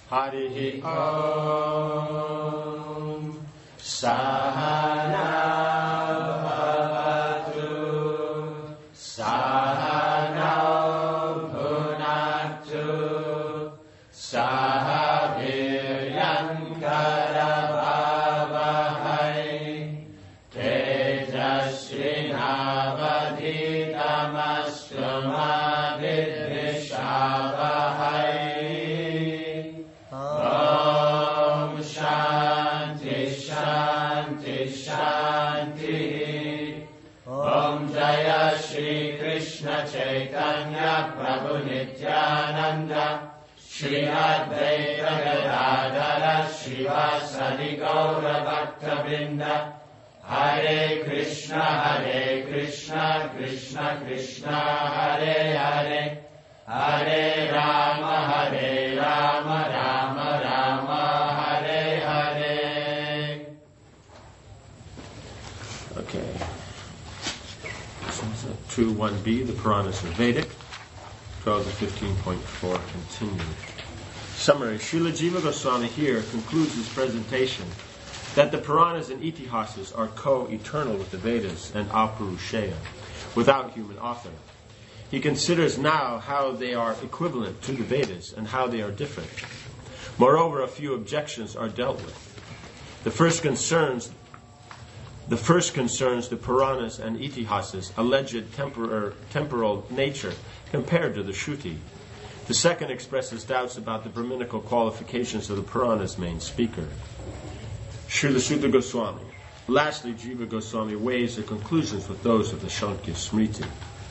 Harihi Om. Sahana Bhavatu. Sahana Bhunatu. Sahaviryankara Bhavahai. Tejasvinavadhitamastrama Vidrishavahai. Om Shanti Shanti Shanti. Om Jaya Shri Krishna Chaitanya Prabhu Nityananda Shri Advaita Gadadara Shivasadi Gaura Bhakta Vrinda. Hare Krishna Krishna Krishna Hare Hare. Hare Rama Rama Rama Hare Hare. Okay. So 2.1b, the Puranas are Vedic. 12 to 15.4 continued. Summary. Srila Jiva Goswami here concludes his presentation that the Puranas and Itihasas are co-eternal with the Vedas and Apurusheya, without human author. He considers now how they are equivalent to the Vedas and how they are different. Moreover, a few objections are dealt with. The first concerns the Puranas and Itihasas' alleged temporal nature compared to the Shruti. The second expresses doubts about the Brahminical qualifications of the Purana's main speaker, Srila Sutta Goswami. Lastly, Jiva Goswami weighs the conclusions with those of the Shankya Smriti.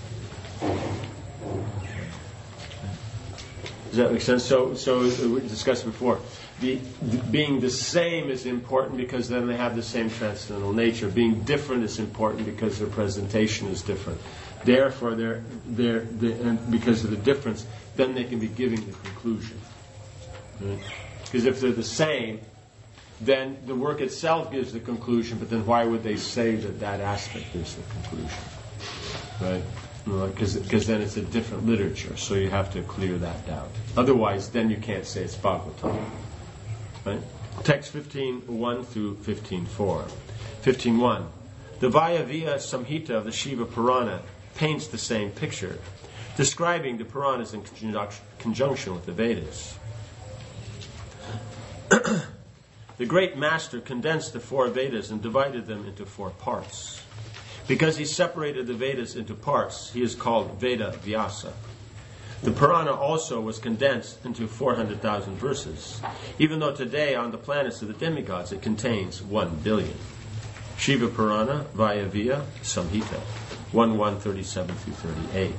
Does that make sense? So we discussed before. Being the same is important because then they have the same transcendental nature. Being different is important because their presentation is different. Therefore, and because of the difference, then they can be giving the conclusion. Right? Because if they're the same, then the work itself gives the conclusion, but then why would they say that aspect is the conclusion? Right? Because then it's a different literature, so you have to clear that doubt. Otherwise, then you can't say it's Bhagavatam. Right? Text 15.1 through 15.4. 15.1. The Vayavya Samhita of the Shiva Purana paints the same picture, describing the Puranas in conjunction with the Vedas. The great master condensed the 4 Vedas and divided them into 4 parts. Because he separated the Vedas into parts, he is called Veda Vyasa. The Purana also was condensed into 400,000 verses, even though today on the planets of the demigods it contains 1 billion. Shiva Purana, Vayavya Samhita, 1:137 through 38.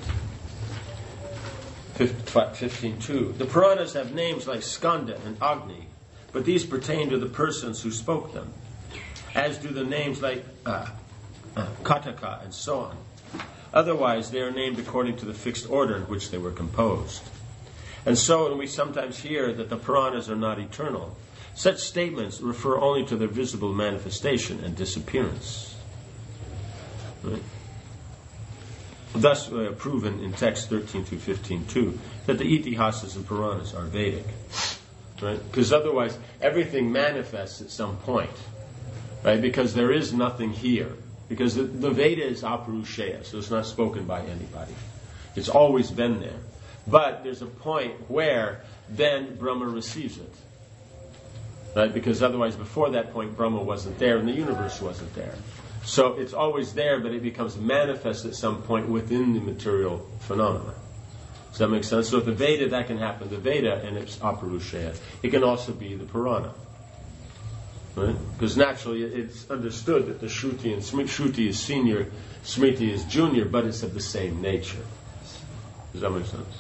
15.2. The Puranas have names like Skanda and Agni, but these pertain to the persons who spoke them, as do the names like Kataka and so on. Otherwise, they are named according to the fixed order in which they were composed. And so, when we sometimes hear that the Puranas are not eternal, such statements refer only to their visible manifestation and disappearance. Right? Thus, we have proven in text 13 through 15.2 that the Itihasas and Puranas are Vedic. Right? Because otherwise, everything manifests at some point. Right? Because there is nothing here. Because the Veda is Apurusheya, so it's not spoken by anybody. It's always been there. But there's a point where then Brahma receives it. Right? Because otherwise, before that point, Brahma wasn't there and the universe wasn't there. So it's always there, but it becomes manifest at some point within the material phenomena. Does that make sense? So if the Veda, that can happen. The Veda and its Apurusheya. It can also be the Purana. Right? Because naturally it's understood that the Shruti and Shruti is senior, Smriti is junior, but it's of the same nature. Does that make sense?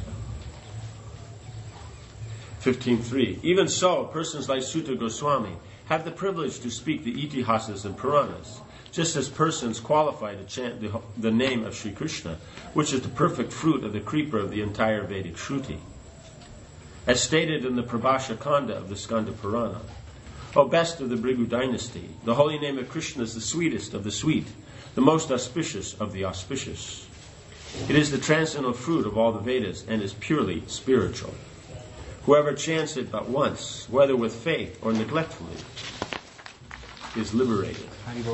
15.3. Even so, persons like Sutta Goswami have the privilege to speak the Itihasas and Puranas, just as persons qualify to chant the name of Sri Krishna, which is the perfect fruit of the creeper of the entire Vedic Shruti. As stated in the Prabhasha Kanda of the Skanda Purana, O best of the Bhrigu dynasty, the holy name of Krishna is the sweetest of the sweet, the most auspicious of the auspicious. It is the transcendental fruit of all the Vedas and is purely spiritual. Whoever chants it but once, whether with faith or neglectfully, is liberated.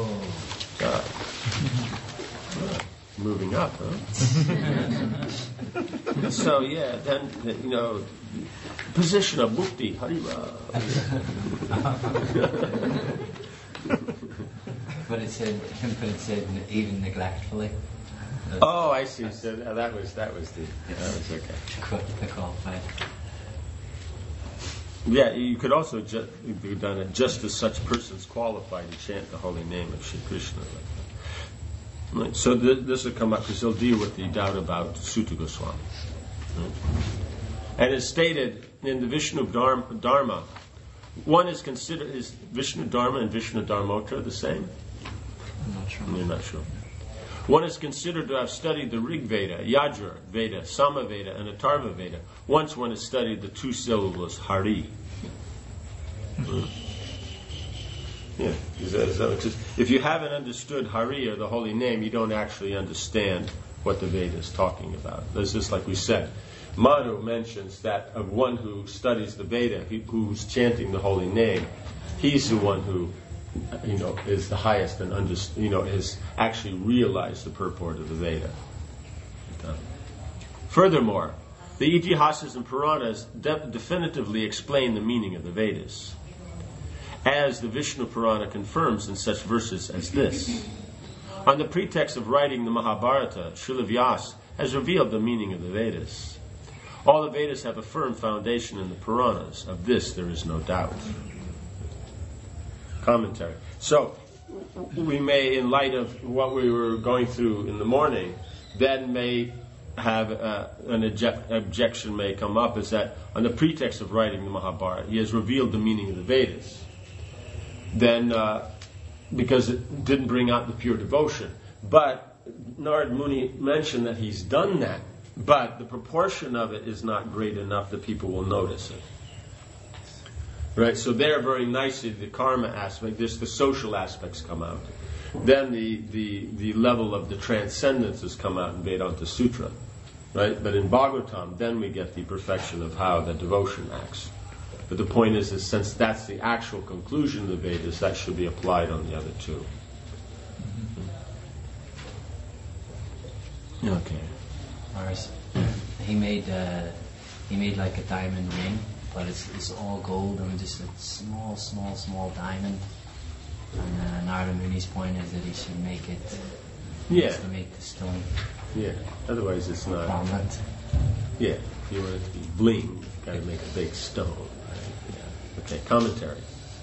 Moving up, huh? So yeah, then position of mukti, Harira. But it said even neglectfully. Oh, I see. So that was okay. The qualified. Yeah, you could also be done it just as such persons qualified to chant the holy name of Shri Krishna. Right. So this will come up because he'll deal with the doubt about Sutta Goswami. Right. And it's stated in the Vishnu Dharma, one is considered, is Vishnu Dharma and Vishnu Dharmottara the same? I'm not sure. You're not sure. One is considered to have studied the Rig Veda, Yajur Veda, Sama Veda, and Atharva Veda. Once one has studied the two syllables Hari. Yeah, if you haven't understood Hari or the holy name, you don't actually understand what the Veda is talking about. That's just like we said. Madhu mentions that of one who studies the Veda, who's chanting the holy name, he's the one who, is the highest and has actually realized the purport of the Veda. Furthermore, the Itihasas and Puranas definitively explain the meaning of the Vedas, as the Vishnu Purana confirms in such verses as this. On the pretext of writing the Mahabharata, Srila Vyasa has revealed the meaning of the Vedas. All the Vedas have a firm foundation in the Puranas. Of this there is no doubt. Commentary. So, we may, in light of what we were going through in the morning, then may have an objection may come up, is that on the pretext of writing the Mahabharata, he has revealed the meaning of the Vedas. Then, because it didn't bring out the pure devotion. But Narad Muni mentioned that he's done that, but the proportion of it is not great enough that people will notice it. Right, so there very nicely the karma aspect, the social aspects come out. Then the level of the transcendence has come out in Vedanta Sutra. Right? But in Bhagavatam, then we get the perfection of how the devotion acts. But the point is since that's the actual conclusion of the Vedas, that should be applied on the other two. Okay. Whereas he made like a diamond ring, but it's all gold and just a small diamond. And Narada Muni's point is that he should make it. Yeah. To make the stone. Yeah. Otherwise, it's not. Prominent. Yeah. If you want it to be bling, you've got to make a big stone. Right? Yeah. Okay. Commentary.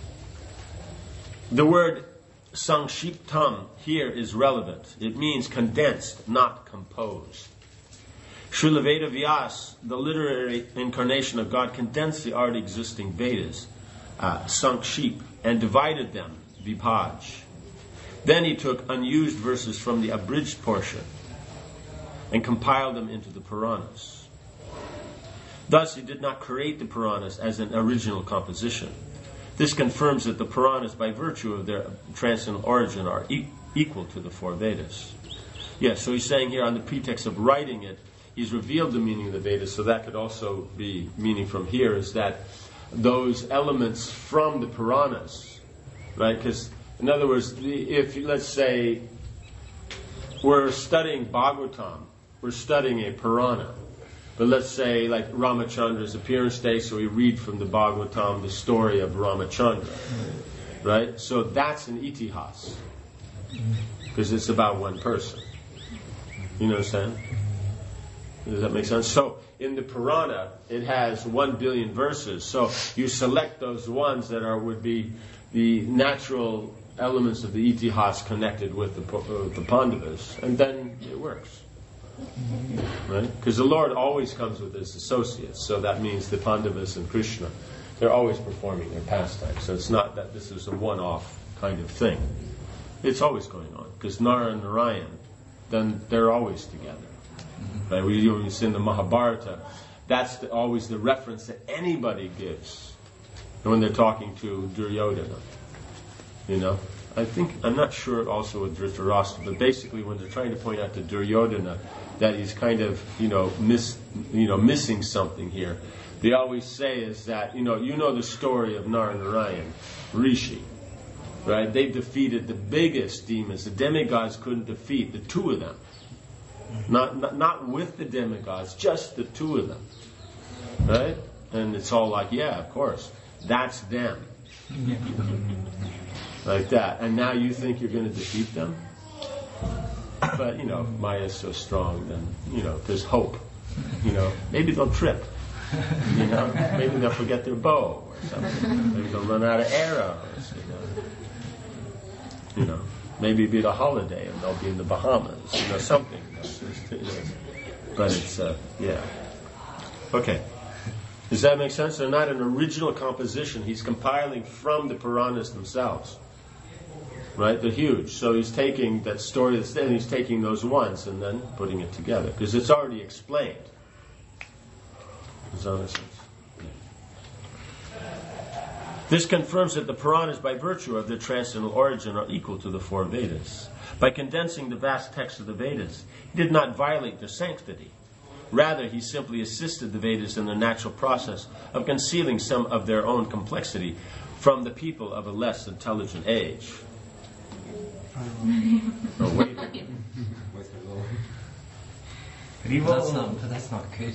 The word Sangshiptam here is relevant. It means condensed, not composed. Srila Veda Vyasa, the literary incarnation of God, condensed the already existing Vedas, Sankship, and divided them, Vibhaj. Then he took unused verses from the abridged portion and compiled them into the Puranas. Thus, he did not create the Puranas as an original composition. This confirms that the Puranas, by virtue of their transcendental origin, are equal to the four Vedas. Yes, so he's saying here on the pretext of writing it, he's revealed the meaning of the Vedas, so that could also be meaning from here, is that those elements from the Puranas, right? Because, in other words, if, let's say, we're studying Bhagavatam, we're studying a Purana, but let's say, like Ramachandra's appearance day, so we read from the Bhagavatam the story of Ramachandra, right? So that's an itihas, because it's about one person. You understand? Does that make sense? So, in the Purana, it has 1 billion verses. So, you select those ones that would be the natural elements of the itihas connected with the Pandavas, and then it works. Right? Because the Lord always comes with his associates, so that means the Pandavas and Krishna, they're always performing their pastimes. So it's not that this is a one-off kind of thing. It's always going on. Because Nara and Narayan, then they're always together. Right? We see in the Mahabharata, that's always the reference that anybody gives when they're talking to Duryodhana. You know? I'm not sure also with Dhritarashtra, but basically when they're trying to point out to Duryodhana that he's kind of, missing something here, they always say is that, you know the story of Narayan, Rishi, right? They defeated the biggest demons. The demigods couldn't defeat the two of them. Not with the demigods, just the two of them. Right? And it's all like, yeah, of course, that's them. Like that. And now you think you're going to defeat them? But, Maya's so strong, then, there's hope. Maybe they'll trip. Maybe they'll forget their bow or something. Maybe they'll run out of arrows. Maybe it'll be a holiday and they'll be in the Bahamas. Something. But it's, yeah. Okay. Does that make sense? They're not an original composition. He's compiling from the Puranas themselves. Right? They're huge. So he's taking that story that's there and he's taking those ones and then putting it together. Because it's already explained. Does that make sense? This confirms that the Puranas, by virtue of their transcendental origin, are equal to the four Vedas. By condensing the vast texts of the Vedas, he did not violate their sanctity. Rather, he simply assisted the Vedas in their natural process of concealing some of their own complexity from the people of a less intelligent age. Oh, wait. That's not good.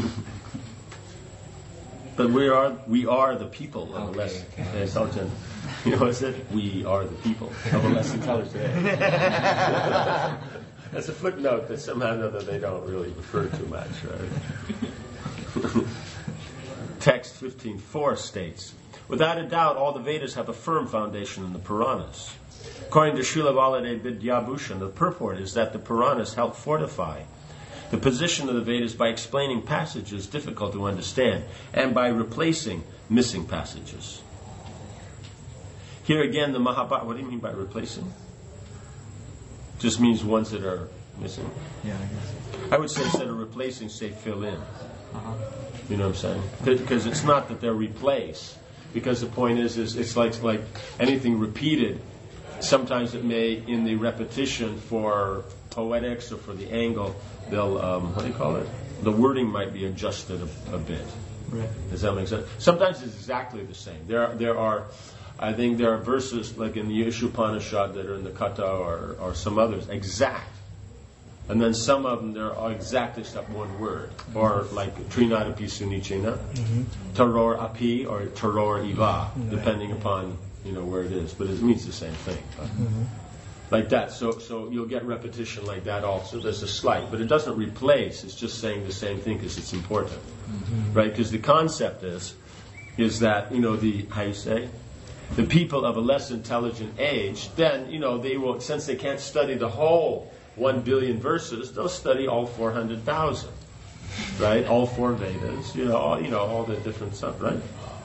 But we are the people of a less intelligent. What's it? We are the people of a less intelligent age. That's a footnote that somehow or another they don't really refer to much, right? Text 15:4 states, without a doubt, all the Vedas have a firm foundation in the Puranas. According to Srila Vallabha Vidyabhushan, the purport is that the Puranas help fortify the position of the Vedas by explaining passages difficult to understand and by replacing missing passages. Here again, the Mahabharata, what do you mean by replacing? Just means ones that are missing. Yeah, I guess. I would say instead of replacing, say fill in. You know what I'm saying? Because it's not that they're replaced. Because the point is it's like anything repeated. Sometimes it may, in the repetition for poetics or for the angle, they'll, what do you call it? The wording might be adjusted a bit. Right. Does that make sense? Sometimes it's exactly the same. There are, I think there are verses like in the Ishopanishad that are in the Katha or some others, exact. And then some of them, there are exact except one word. Or like Trinadapi Sunichena, Taror Api or Taror Iva, depending upon, where it is. But it means the same thing. Like that. So you'll get repetition like that also. There's a slight. But it doesn't replace. It's just saying the same thing because it's important. Right? Because the concept is that, how you say? The people of a less intelligent age, then, they will, since they can't study the whole 1 billion verses, they'll study all 400,000. Right? All four Vedas. All the different stuff, right?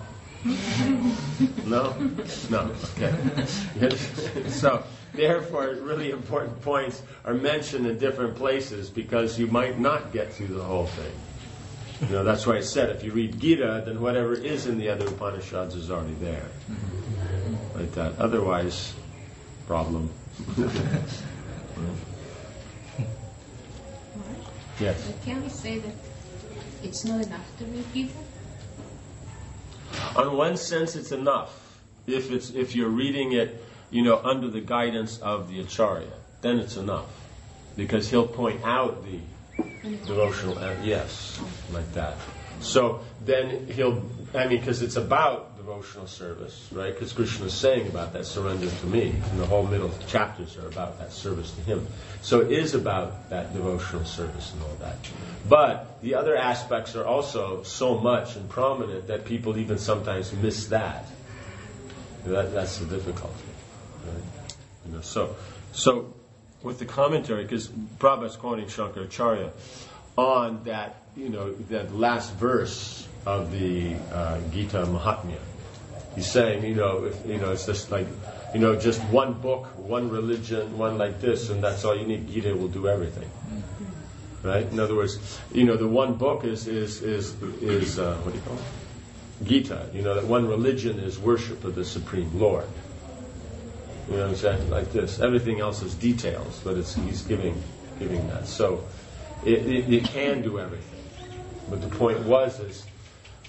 No? Okay. So, therefore, really important points are mentioned in different places because you might not get through the whole thing. That's why I said if you read Gita, then whatever is in the other Upanishads is already there. Like that. Otherwise, problem. Yes. Can we say that it's not enough to read Gita? On one sense, it's enough. If you're reading it, under the guidance of the Acharya, then it's enough, because he'll point out the devotional. Yes, like that. So then because it's about devotional service, right? Because Krishna is saying about that surrender to me, and the whole middle chapters are about that service to him. So it is about that devotional service and all that. But the other aspects are also so much and prominent that people even sometimes miss that. That's the difficulty. Right? So with the commentary, because Prabhupada's quoting Shankaracharya on that, that last verse of the Gita Mahatmya. He's saying, it's just like, just one book, one religion, one like this, and that's all you need. Gita will do everything. Right? In other words, the one book is what do you call it? Gita. That one religion is worship of the Supreme Lord. You know what I'm saying? Like this. Everything else is details, but he's giving that. So it can do everything. But the point is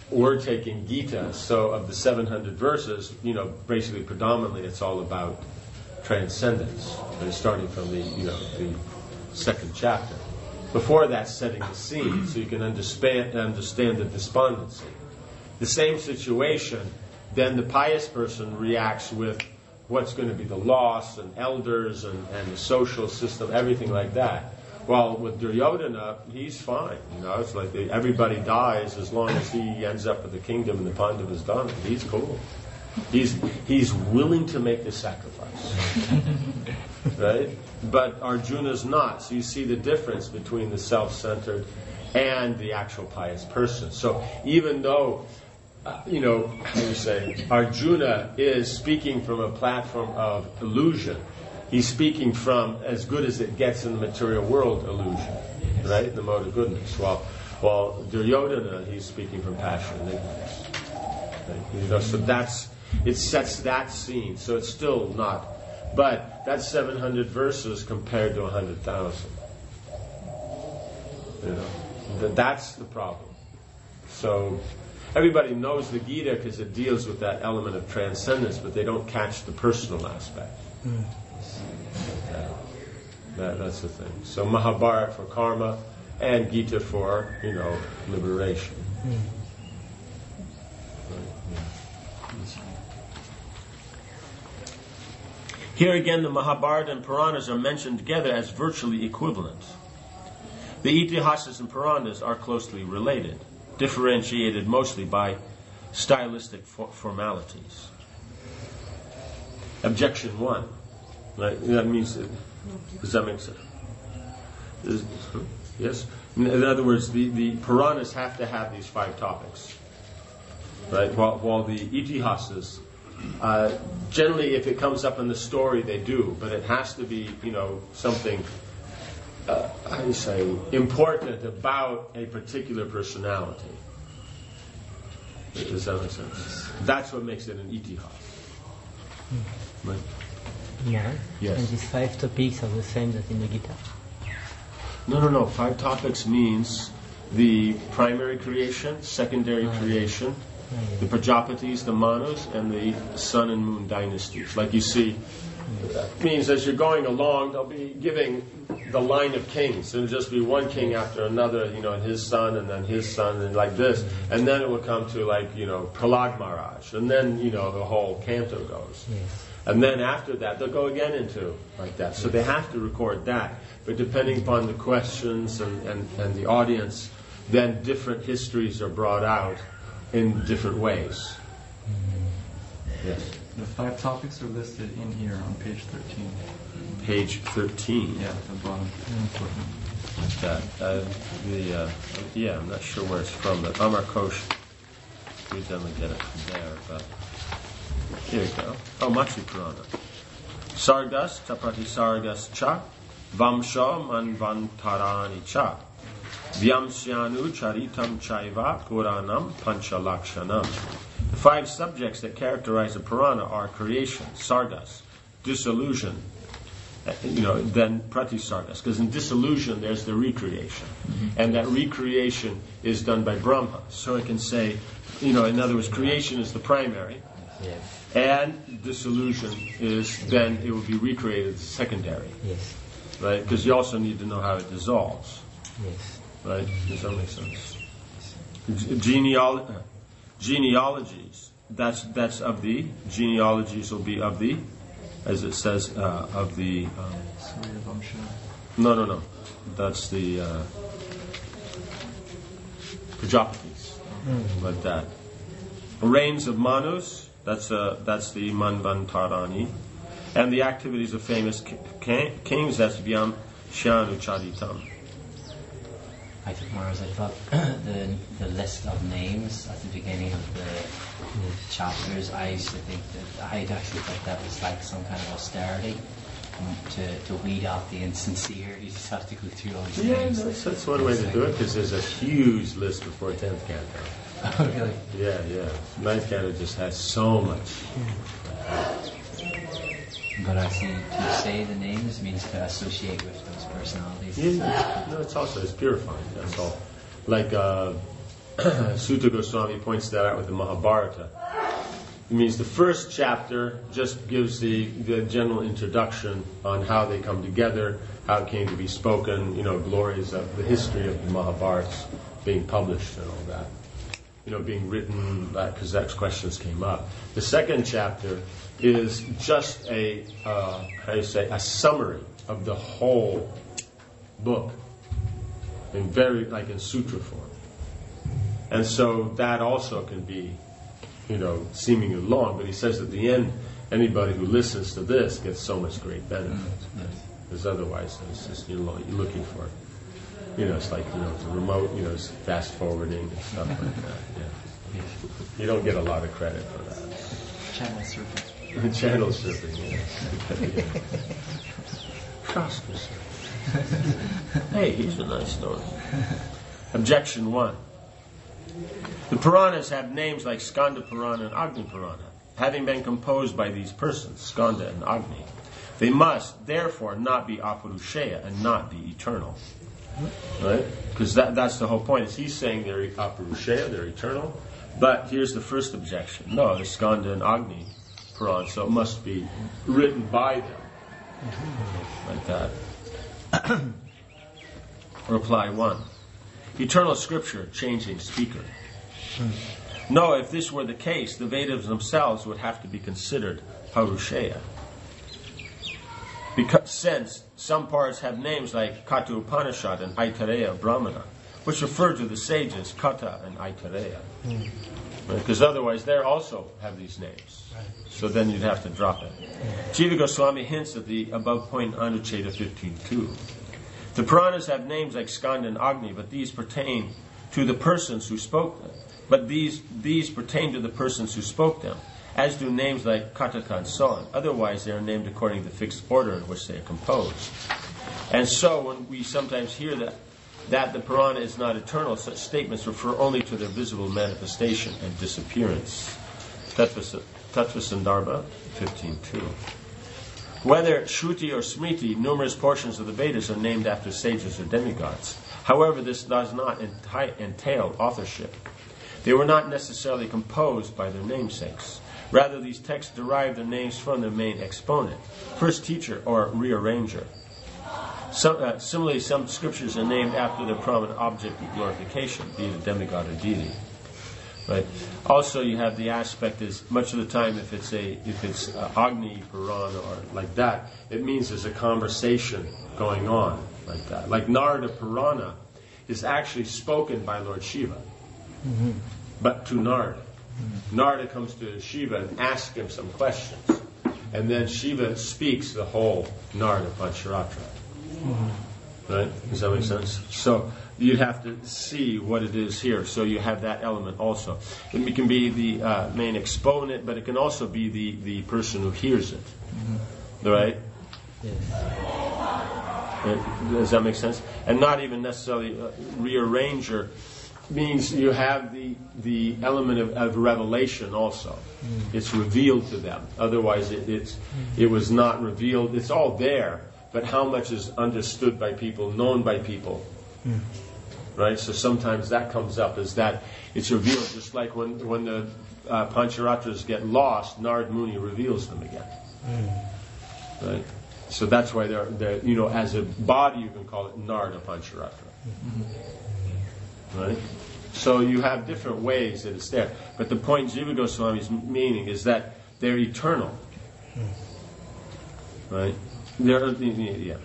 we're taking Gita, so of the 700 verses, basically predominantly it's all about transcendence. And starting from the second chapter. Before that, setting the scene so you can understand the despondency. The same situation, then the pious person reacts with what's going to be the loss and elders and the social system, everything like that. Well, with Duryodhana, he's fine. It's like everybody dies as long as he ends up with the kingdom and the Pandavas done. He's cool. He's willing to make the sacrifice. Right? But Arjuna's not. So you see the difference between the self-centered and the actual pious person. So even though, how do you say, Arjuna is speaking from a platform of illusion, he's speaking from as good as it gets in the material world illusion, right? The mode of goodness. While Duryodhana, he's speaking from passion and ignorance. Right? So it sets that scene. So it's still not. But that's 700 verses compared to 100,000. That's the problem. So everybody knows the Gita because it deals with that element of transcendence, but they don't catch the personal aspect. That's the thing. So Mahabharata for karma and Gita for, liberation. Here again, the Mahabharata and Puranas are mentioned together as virtually equivalent. The Itihasas and Puranas are closely related, differentiated mostly by stylistic formalities. Objection 1. Right? That means, does that make sense? Yes? In other words, the Puranas have to have these 5 topics. Right? While the Itihasas, generally, if it comes up in the story, they do, but it has to be, something, important about a particular personality. Does that make sense? That's what makes it an itihas. Right? Yeah. Yes. And these 5 topics are the same as in the Gita? No. 5 topics means the primary creation, secondary creation, the Prajapatis, the Manus, and the sun and moon dynasties. Like you see, that means as you're going along, they'll be giving the line of kings. It'll just be one king after another, and his son, and then his son, and like this. And then it will come to Prahlad Maharaj. And then, the whole canto goes. Yes. And then after that, they'll go again into like that. So they have to record that. But depending upon the questions and the audience, then different histories are brought out in different ways. Yes. The 5 topics are listed in here on page 13. Page 13. Yeah, at the bottom. Like that. I'm not sure where it's from, but Amar Kosh, we definitely get it from there. But here we go. Oh, Matsya Purana. Sargas, Tapati Sargas Cha, Vamsha Manvantarani Cha. Vyamsyanu Charitam Chaiva Puranam Panchalakshanam. The 5 subjects that characterize a Purana are creation, sargas, dissolution, then pratisargas. Because in dissolution there's the recreation. And that recreation is done by Brahma. So it can say, in other words, creation is the primary. Yes. And dissolution is, then it will be recreated as secondary. Yes. Right? Because you also need to know how it dissolves. Yes. Right? Does that make sense? Genealogies. That's of the. Genealogies will be of the, as it says, of the. Surya Vamsha. No. That's the Prajapatis. Like that. Reigns of Manus. That's the Manvantarani. And the activities of famous kings. That's Vyam Shanu Charitam. I thought the list of names at the beginning of the chapters, I used to think that I'd actually thought that was like some kind of austerity to weed out the insincere. You just have to go through all these names. That's one way to do it, because there's a huge list before 10th canto. Oh, really? Yeah. 9th canto just has so much. But actually, to say the names means to associate with those personalities. Yeah, no, it's purifying. That's all. Like Sutta Goswami points that out with the Mahabharata. It means the first chapter just gives the general introduction on how they come together, how it came to be spoken, glories of the history of the Mahabharats being published and all that. Being written, because that questions came up. The second chapter is just a summary of the whole book, in in sutra form. And so that also can be, seemingly long, but he says at the end, anybody who listens to this gets so much great benefit. Because otherwise, it's just, you're looking for it. It's like, the remote, it's fast forwarding and stuff like that. Yeah. You don't get a lot of credit for that. Channel surfing. Channel surfing, yes. Shastra surfing. Hey, here's a nice story. Objection 1. The Puranas have names like Skanda Purana and Agni Purana, having been composed by these persons, Skanda and Agni. They must, therefore, not be Apurusheya and not be eternal. Right? Because that's the whole point. Is he's saying they're Apurusheya, they're eternal. But here's the first objection. No, they're Skanda and Agni Purana, so it must be written by them. Like that. Reply 1. Eternal scripture, changing speaker. No, if this were the case, the Vedas themselves would have to be considered Purusheya. Because since some parts have names like Kata Upanishad and Aitareya Brahmana, which refer to the sages Kata and Aitareya. Because otherwise they also have these names. So then you'd have to drop it. Jiva Goswami hints at the above point in Anucheta 15.2. The Puranas have names like Skanda and Agni, but these pertain to the persons who spoke them. But these pertain to the persons who spoke them, as do names like Kataka and so on. Otherwise, they are named according to the fixed order in which they are composed. And so, when we sometimes hear that the Purana is not eternal, such statements refer only to their visible manifestation and disappearance. Tattva Sandarbha 15.2. Whether Shruti or Smriti, numerous portions of the Vedas are named after sages or demigods. However, this does not entail authorship. They were not necessarily composed by their namesakes. Rather, these texts derive their names from their main exponent, first teacher or rearranger. Similarly, some scriptures are named after their prominent object of glorification, be it a demigod or deity. Right. Also, you have the aspect is much of the time if it's Agni Purana or like that, it means there's a conversation going on like that. Like Narada Purana is actually spoken by Lord Shiva, but to Narada. Narada comes to Shiva and asks him some questions, and then Shiva speaks the whole Narada Pancharatra. Right? Does that make sense? So you'd have to see what it is here. So you have that element also. It can be the main exponent, but it can also be the person who hears it. Right? Yes. Does that make sense? And not even necessarily rearranger means you have the element of revelation also. It's revealed to them. Otherwise, it was not revealed. It's all there, but how much is understood by people, known by people, right? So sometimes that comes up as that it's revealed, just like when the Pancharatras get lost, Narad Muni reveals them again, right? So that's why they're as a body you can call it Narada Pancharatra, right? So you have different ways that it's there, but the point Jiva Goswami's meaning is that they're eternal, right? Yeah.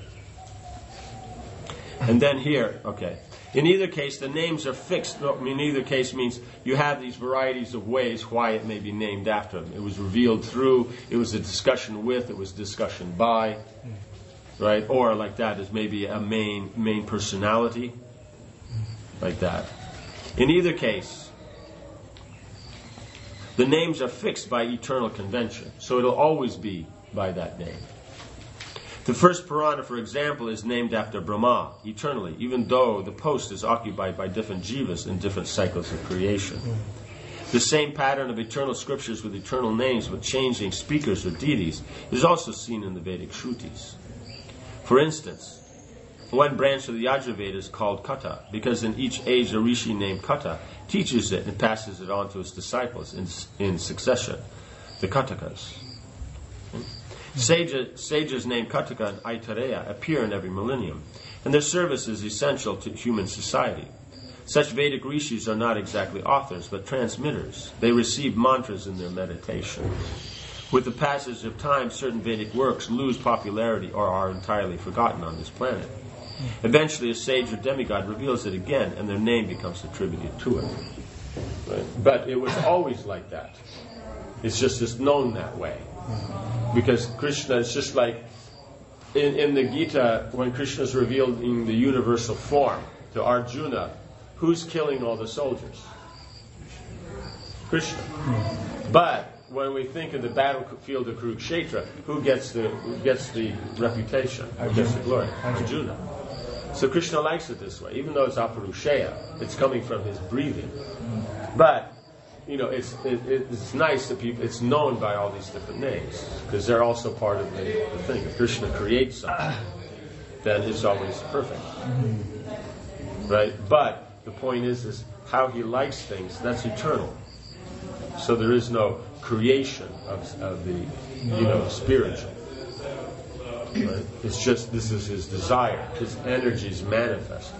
And then here, okay. In either case, the names are fixed. In either case means you have these varieties of ways why it may be named after them. It was revealed through, it was a discussion with, it was discussion by, right? Or like that is maybe a main personality, like that. In either case, the names are fixed by eternal convention. So it'll always be by that name. The first Purana, for example, is named after Brahma, eternally, even though the post is occupied by different jivas in different cycles of creation. The same pattern of eternal scriptures with eternal names but changing speakers or deities is also seen in the Vedic Shrutis. For instance, One branch of the Yajurveda is called Kata, because in each age a rishi named Kata teaches it and passes it on to his disciples in succession, the Katakas. Sages named Kataka and Aitareya appear in every millennium, and their service is essential to human society. Such Vedic rishis are not exactly authors, but transmitters. They receive mantras in their meditations. With the passage of time, certain Vedic works lose popularity or are entirely forgotten on this planet. Eventually, a sage or demigod reveals it again, and their name becomes attributed to it. Right? But it was always like that. It's just known that way. Because Krishna is just like, in the Gita, when Krishna is revealing the universal form to Arjuna, who's killing all the soldiers? Krishna. But when we think of the battlefield of Kurukshetra, who gets the reputation? Who gets the glory? Arjuna. So Krishna likes it this way, even though it's Aparushaya, it's coming from his breathing. But it's nice that people, it's known by all these different names, because they're also part of the thing. If Krishna creates something, then it's always perfect. Right? But the point is how he likes things, that's eternal. So there is no creation of the spiritual. Right? It's just, this is his desire. His energy is manifested.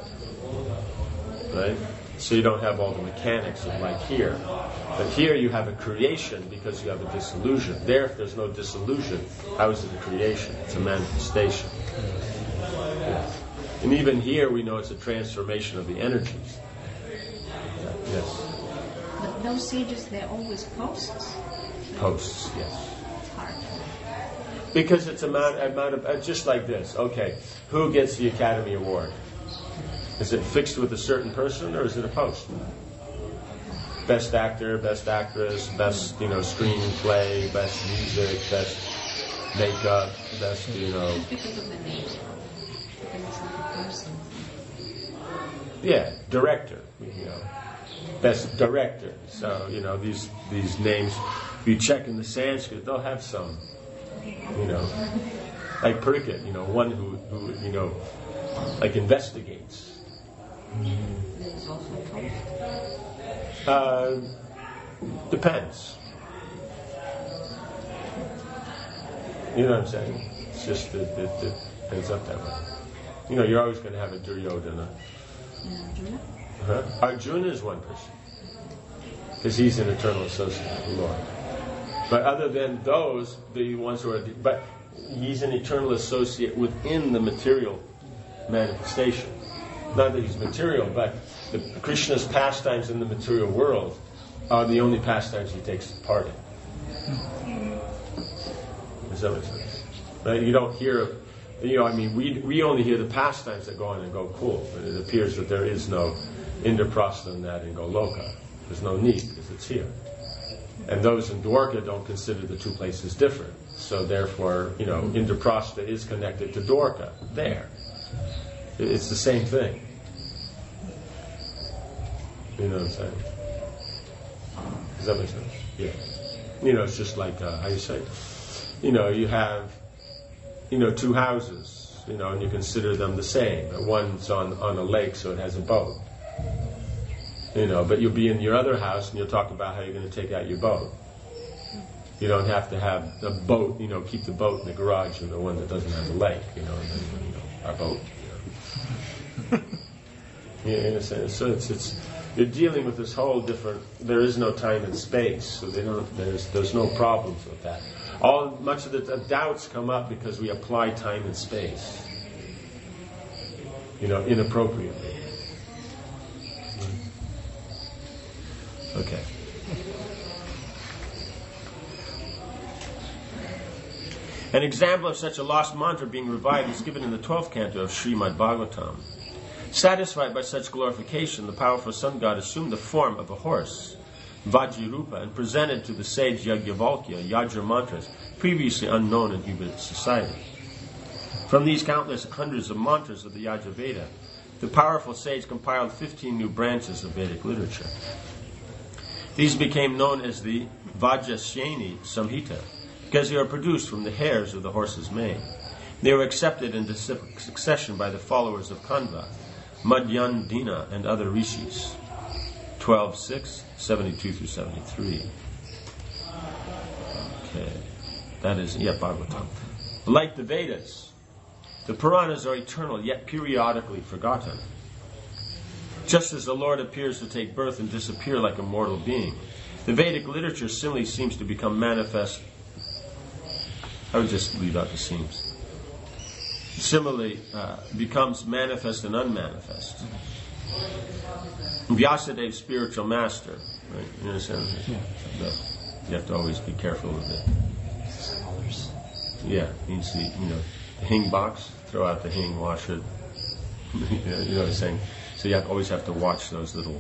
Right? So you don't have all the mechanics of like here. But here you have a creation because you have a dissolution. There, if there's no dissolution, how is it a creation? It's a manifestation. Yeah. And even here we know it's a transformation of the energies. Yes. But those sages, they're always posts. Posts, yes. It's hard. Because it's amount of just like this. Okay, who gets the Academy Award? Is it fixed with a certain person, or is it a post? Best actor, best actress, best screenplay, best music, best makeup, best Just because of the name. Because it's like a person. Yeah, director. Best director. So these names. If you check in the Sanskrit, they'll have some. Like Parikit, one who like investigates. It's also a post. Depends. You know what I'm saying? It's just it ends up that way. You're always going to have a Duryodhana. Arjuna? Arjuna is one person. Because he's an eternal associate of the Lord. But other than those, the ones who are... But he's an eternal associate within the material manifestation. Not that he's material, but Krishna's pastimes in the material world are the only pastimes he takes part in. Does that make sense? Right? You don't hear... we only hear the pastimes that go on and go cool. But it appears that there is no Indraprastha in that in Goloka. There's no need, because it's here. And those in Dwarka don't consider the two places different. So therefore, Indraprastha is connected to Dwarka there. It's the same thing. You know what I'm saying? Does that make sense? Yeah. It's just like, how you say? You have, two houses, and you consider them the same. One's on a lake, so it has a boat. But you'll be in your other house and you'll talk about how you're going to take out your boat. You don't have to have the boat, keep the boat in the garage of the one that doesn't have a lake, and then, our boat. In a sense. So it's you're dealing with this whole different, there is no time and space, so there's no problems with that. Much of the doubts come up because we apply time and space, inappropriately. Okay. An example of such a lost mantra being revived is given in the 12th canto of Srimad Bhagavatam. Satisfied by such glorification, the powerful sun god assumed the form of a horse, Vajrarupa, and presented to the sage Yajnavalkya Yajna mantras previously unknown in human society. From these countless hundreds of mantras of the Yajurveda, the powerful sage compiled 15 new branches of Vedic literature. These became known as the Vajrayani Samhita, because they are produced from the hairs of the horse's mane. They were accepted in succession by the followers of Kanva, Madhyandina, and other rishis. 12.6, 72 through 73. Okay. That is, Bhagavatam. Like the Vedas, the Puranas are eternal, yet periodically forgotten. Just as the Lord appears to take birth and disappear like a mortal being, the Vedic literature similarly seems to become manifest. I would just leave out the seems. Similarly, becomes manifest and unmanifest. Vyasadev's spiritual master, right? You understand? Yeah. You have to always be careful with it. Yeah, you see, the hing box, throw out the hing, wash it. You know what I'm saying? So you always have to watch those little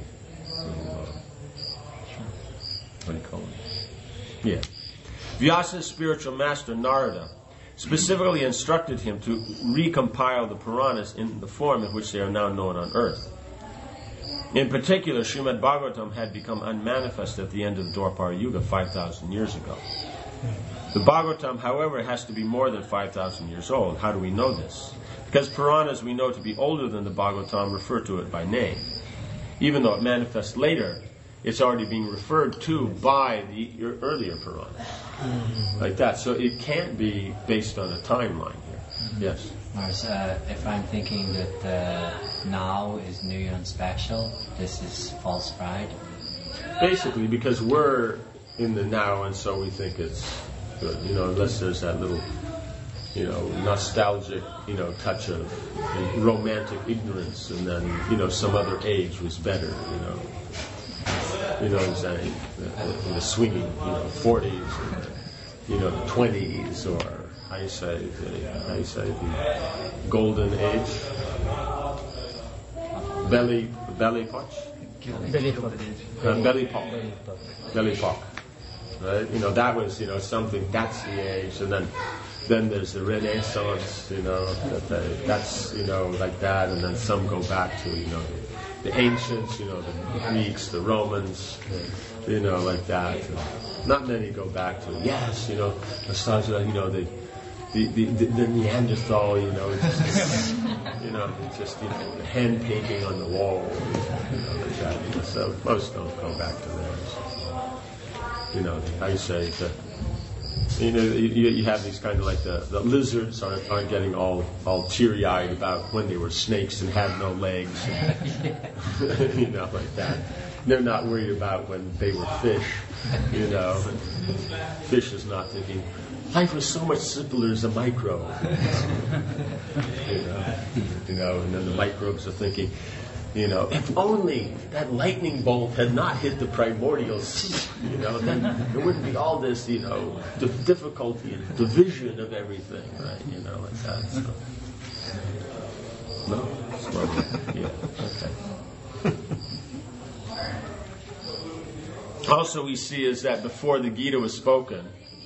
what do you call them? Yeah. Vyasa's spiritual master, Narada, specifically instructed him to recompile the Puranas in the form in which they are now known on earth. In particular, Srimad Bhagavatam had become unmanifest at the end of the Dwapara Yuga 5,000 years ago. The Bhagavatam, however, has to be more than 5,000 years old. How do we know this? Because Puranas we know to be older than the Bhagavatam refer to it by name. Even though it manifests later, it's already being referred to by the earlier Purana. Like that. So it can't be based on a timeline here. Yes? Whereas, if I'm thinking that now is New Year special, this is false pride. Basically, because we're in the now, and so we think it's good. Unless there's that little, nostalgic, touch of romantic ignorance, and then, some other age was better, You know what I'm saying? The swinging, 40s, the 20s, or how you say the golden age, belly potch, belly pop, right? That was something. That's the age, and then there's the Renaissance, that's like that, and then some go back to the ancients, the Greeks, the Romans, like that. Not many go back to nostalgia, the Neanderthal, just the hand painting on the wall, like that. So most don't go back to theirs. How you say you have these kind of like the lizards aren't getting all teary-eyed about when they were snakes and had no legs, like that. They're not worried about when they were fish, And fish is not thinking, life was so much simpler as a microbe, and then the microbes are thinking, if only that lightning bolt had not hit the primordial sea, then there wouldn't be all this, difficulty and division of everything, right? Like that. So. No? Slowly. Yeah, okay. Also we see is that before the Gita was spoken,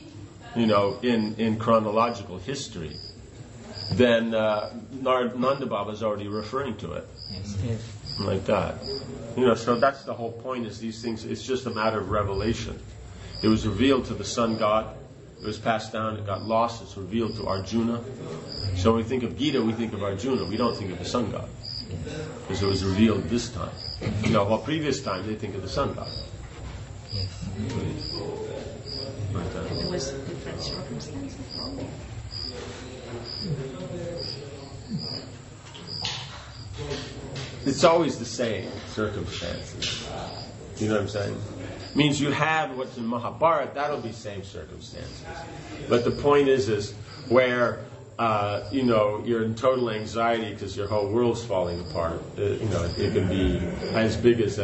in chronological history, then Nanda Baba is already referring to it. Yes. Like that. So that's the whole point, is these things, it's just a matter of revelation. It was revealed to the sun god, it was passed down, it got lost, it's revealed to Arjuna. So when we think of Gita, we think of Arjuna, we don't think of the sun god. Because it was revealed this time. While previous time they think of the sun god. Yes. Like that. There was different circumstances. It's always the same circumstances. You know what I'm saying? Means you have what's in Mahabharata, that'll be same circumstances. But the point is where, you're in total anxiety because your whole world's falling apart. It can be as big as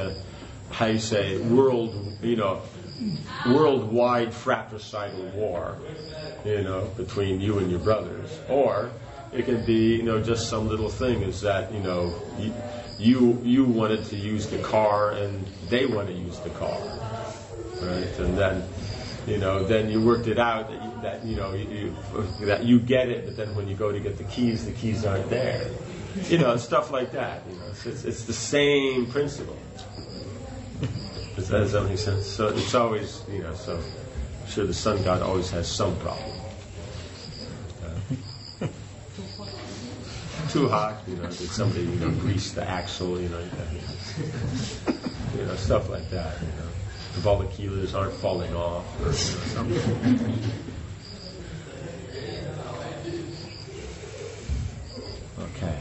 worldwide fratricidal war, between you and your brothers. Or it could be, just some little thing is that, you wanted to use the car and they want to use the car, right? And then, then you worked it out that you get it, but then when you go to get the keys aren't there. Stuff like that. It's the same principle. Does that make sense? So it's always, so I'm sure the sun god always has some problem. too hot, did somebody, grease the axle, stuff like that, The volunteers aren't falling off, or something. Okay.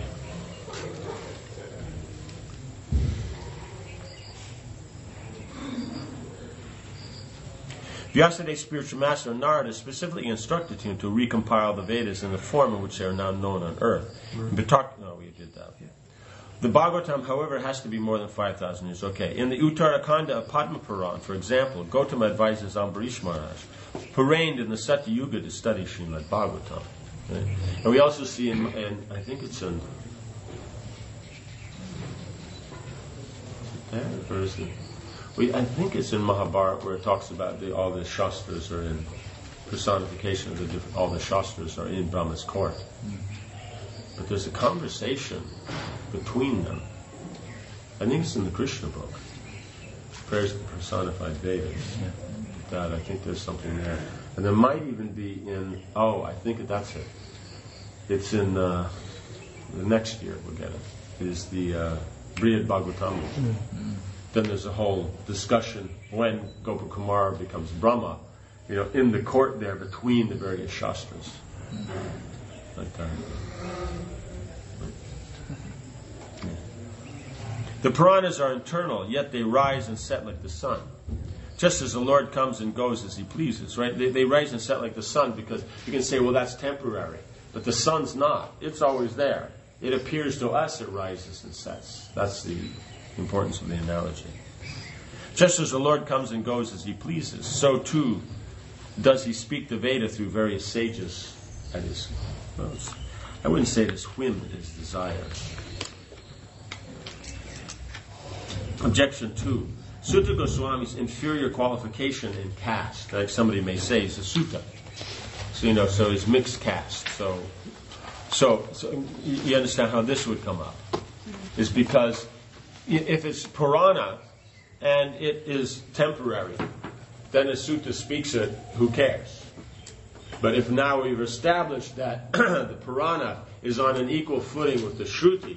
Vyasadev's spiritual master Narada specifically instructed him to recompile the Vedas in the form in which they are now known on earth. We did that. The Bhagavatam, however, has to be more than 5,000 years. Okay. In the Uttarakhanda of Padma Puran, for example, Gautama advises Ambarish Maharaj, who reigned in the Satya Yuga, to study Srimad Bhagavatam. Okay? And we also see in I think it's in there, or is it? I think it's in Mahabharata where it talks about all the Shastras are in personification of all the Shastras are in Brahma's court. But there's a conversation between them. I think it's in the Krishna book. Prayers to personified Vedas. That I think there's something there. And there might even be in, I think that's it. It's in the next year we'll get it. Is the Brihad Bhagavatam. Then there's a whole discussion when Gopakumara becomes Brahma, in the court there between the various Shastras. Like that. The Puranas are internal, yet they rise and set like the sun. Just as the Lord comes and goes as He pleases, right? They rise and set like the sun, because you can say, well, that's temporary. But the sun's not. It's always there. It appears to us it rises and sets. That's the importance of the analogy. Just as the Lord comes and goes as He pleases, so too does He speak the Veda through various sages at His, I wouldn't say at His whim, at His desire. Objection 2. Sutta Goswami's inferior qualification in caste, like somebody may say, is a sutta. So he's mixed caste. So you understand how this would come up. Is because if it's Purana and it is temporary, then a sutta speaks it, who cares? But if now we've established that the Purana is on an equal footing with the Shruti,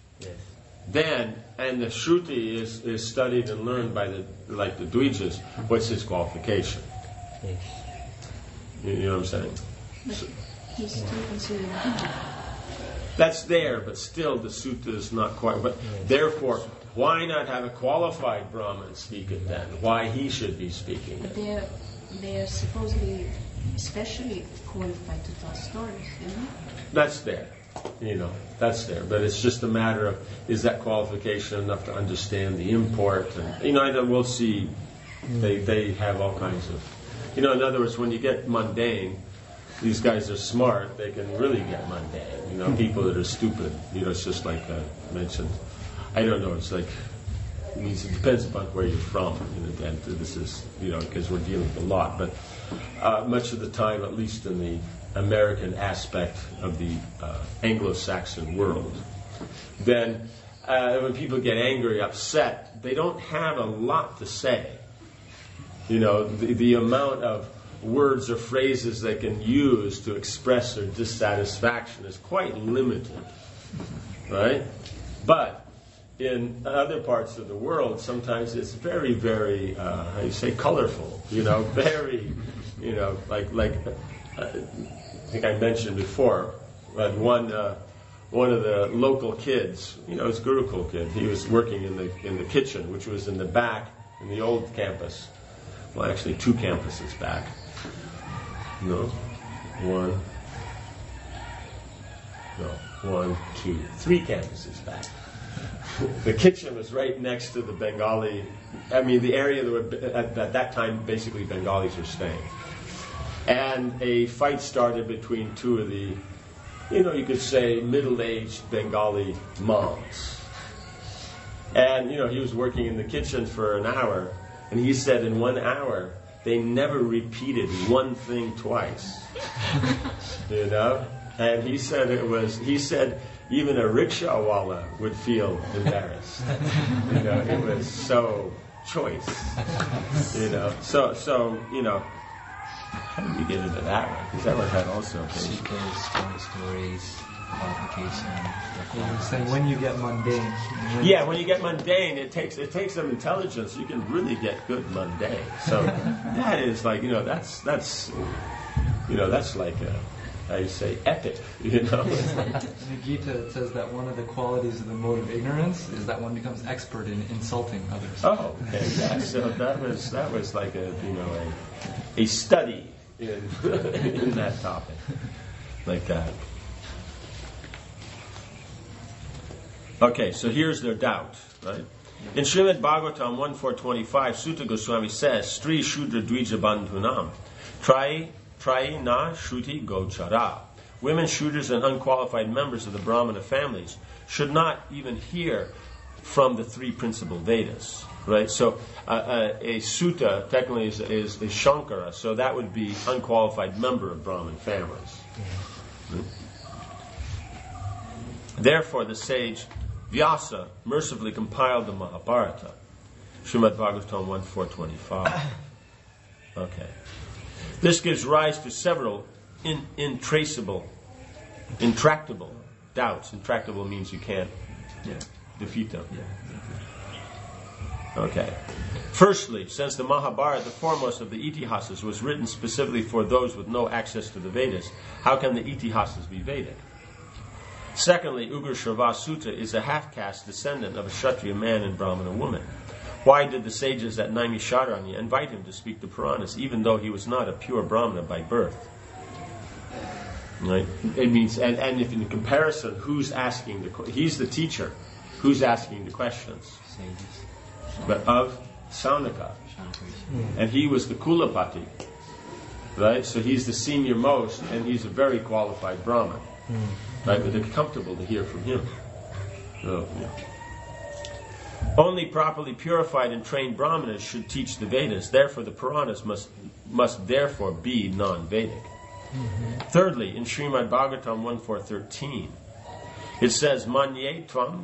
then, and the Shruti is studied and learned by the Dvijas, what's his qualification? Yes. You know what I'm saying? But he's still considered a Hindu. That's there, but still the sutta is not quite. But therefore, why not have a qualified Brahmin speak it then? Why he should be speaking But it? they are supposedly especially qualified to tell stories, That's there. That's there. But it's just a matter of, is that qualification enough to understand the import? And, we'll see, they have all kinds of, in other words, when you get mundane, these guys are smart, they can really get mundane. People that are stupid, it's just like I mentioned. I don't know, it's like, it depends upon where you're from. And this is, because we're dealing with a lot. But much of the time, at least in the American aspect of the Anglo-Saxon world, then when people get angry, upset, they don't have a lot to say. The amount of words or phrases they can use to express their dissatisfaction is quite limited, right? But in other parts of the world, sometimes it's very, very, colorful, very, like I think I mentioned before, that one of the local kids, it's a Gurukul kid, he was working in the kitchen, which was in the back, in the old campus. Well, actually, 2 campuses back. No, 1, 2, 3 campuses back. The kitchen was right next to the Bengali, the area that at that time basically Bengalis were staying. And a fight started between 2 of the, you could say middle-aged Bengali moms. And, he was working in the kitchen for an hour, and he said in 1 hour, they never repeated one thing twice. And he said even a rickshawala would feel embarrassed. It was so choice. How did we get into that one? Because that one had also Suttas, stories. qualification. You're saying when you get mundane. Yeah, when you get mundane, it takes some intelligence. You can really get good mundane. So that is like, that's like how you say, epic. In the Gita, it says that one of the qualities of the mode of ignorance is that one becomes expert in insulting others. Oh, okay. Yeah. So that was like a study in in that topic, like that. Okay, so here's their doubt, right? In Srimad Bhagavatam 1.4.25, Sutta Goswami says, Stri Shudra Dvija Bandhunam, Trai Na Shruti Gochara. Women, Shudras, and unqualified members of the Brahmana families should not even hear from the three principal Vedas, right? So a Sutta technically is Shankara, so that would be unqualified member of Brahmin families. Right? Therefore, the sage Vyasa mercifully compiled the Mahabharata, Srimad Bhagavatam 1.4.25. Okay. This gives rise to several intractable doubts. Intractable means you can't defeat them. Okay. Firstly, since the Mahabharata, the foremost of the Itihasas, was written specifically for those with no access to the Vedas, how can the Itihasas be Vedic? Secondly, Ugra Shrava Sutta is a half-caste descendant of a Kshatriya man and Brahmana woman. Why did the sages at Naimisharanya invite him to speak the Puranas, even though he was not a pure Brahmana by birth? Right? It means, and if in comparison, who's asking he's the teacher. Who's asking the questions? Sages. But of Saunaka. And he was the Kulapati. Right? So he's the senior most, and he's a very qualified Brahmin. Right? But they're comfortable to hear from him. So, yeah. Only properly purified and trained Brahmanas should teach the Vedas. Therefore, the Puranas must therefore be non-Vedic. Thirdly, in Srimad Bhagavatam 1.4.13, it says, Manye tvam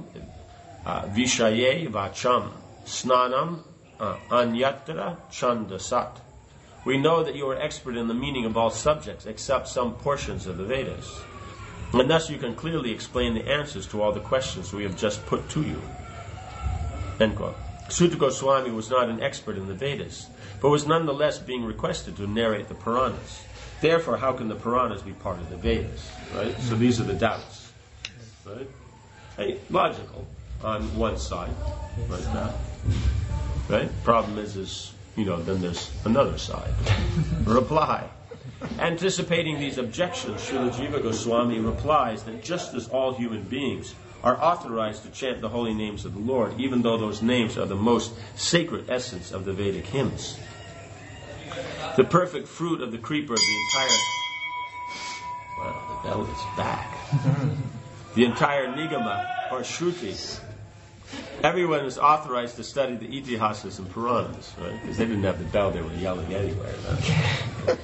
vishaye vacham snanam anyatra chandasat. We know that you are expert in the meaning of all subjects except some portions of the Vedas. And thus you can clearly explain the answers to all the questions we have just put to you. End quote. Sutta Goswami was not an expert in the Vedas, but was nonetheless being requested to narrate the Puranas. Therefore, how can the Puranas be part of the Vedas? Right? So these are the doubts. Right? Logical on one side, like that. Right? Problem is then there's another side. Reply. Anticipating these objections, Srila Jiva Goswami replies that just as all human beings are authorized to chant the holy names of the Lord, even though those names are the most sacred essence of the Vedic hymns. The perfect fruit of the creeper of the entire... Well, the bell is back. The entire Nigama, or Shruti. Everyone is authorized to study the Itihasas and Puranas, right? Because they didn't have the bell, they were yelling anyway. Right?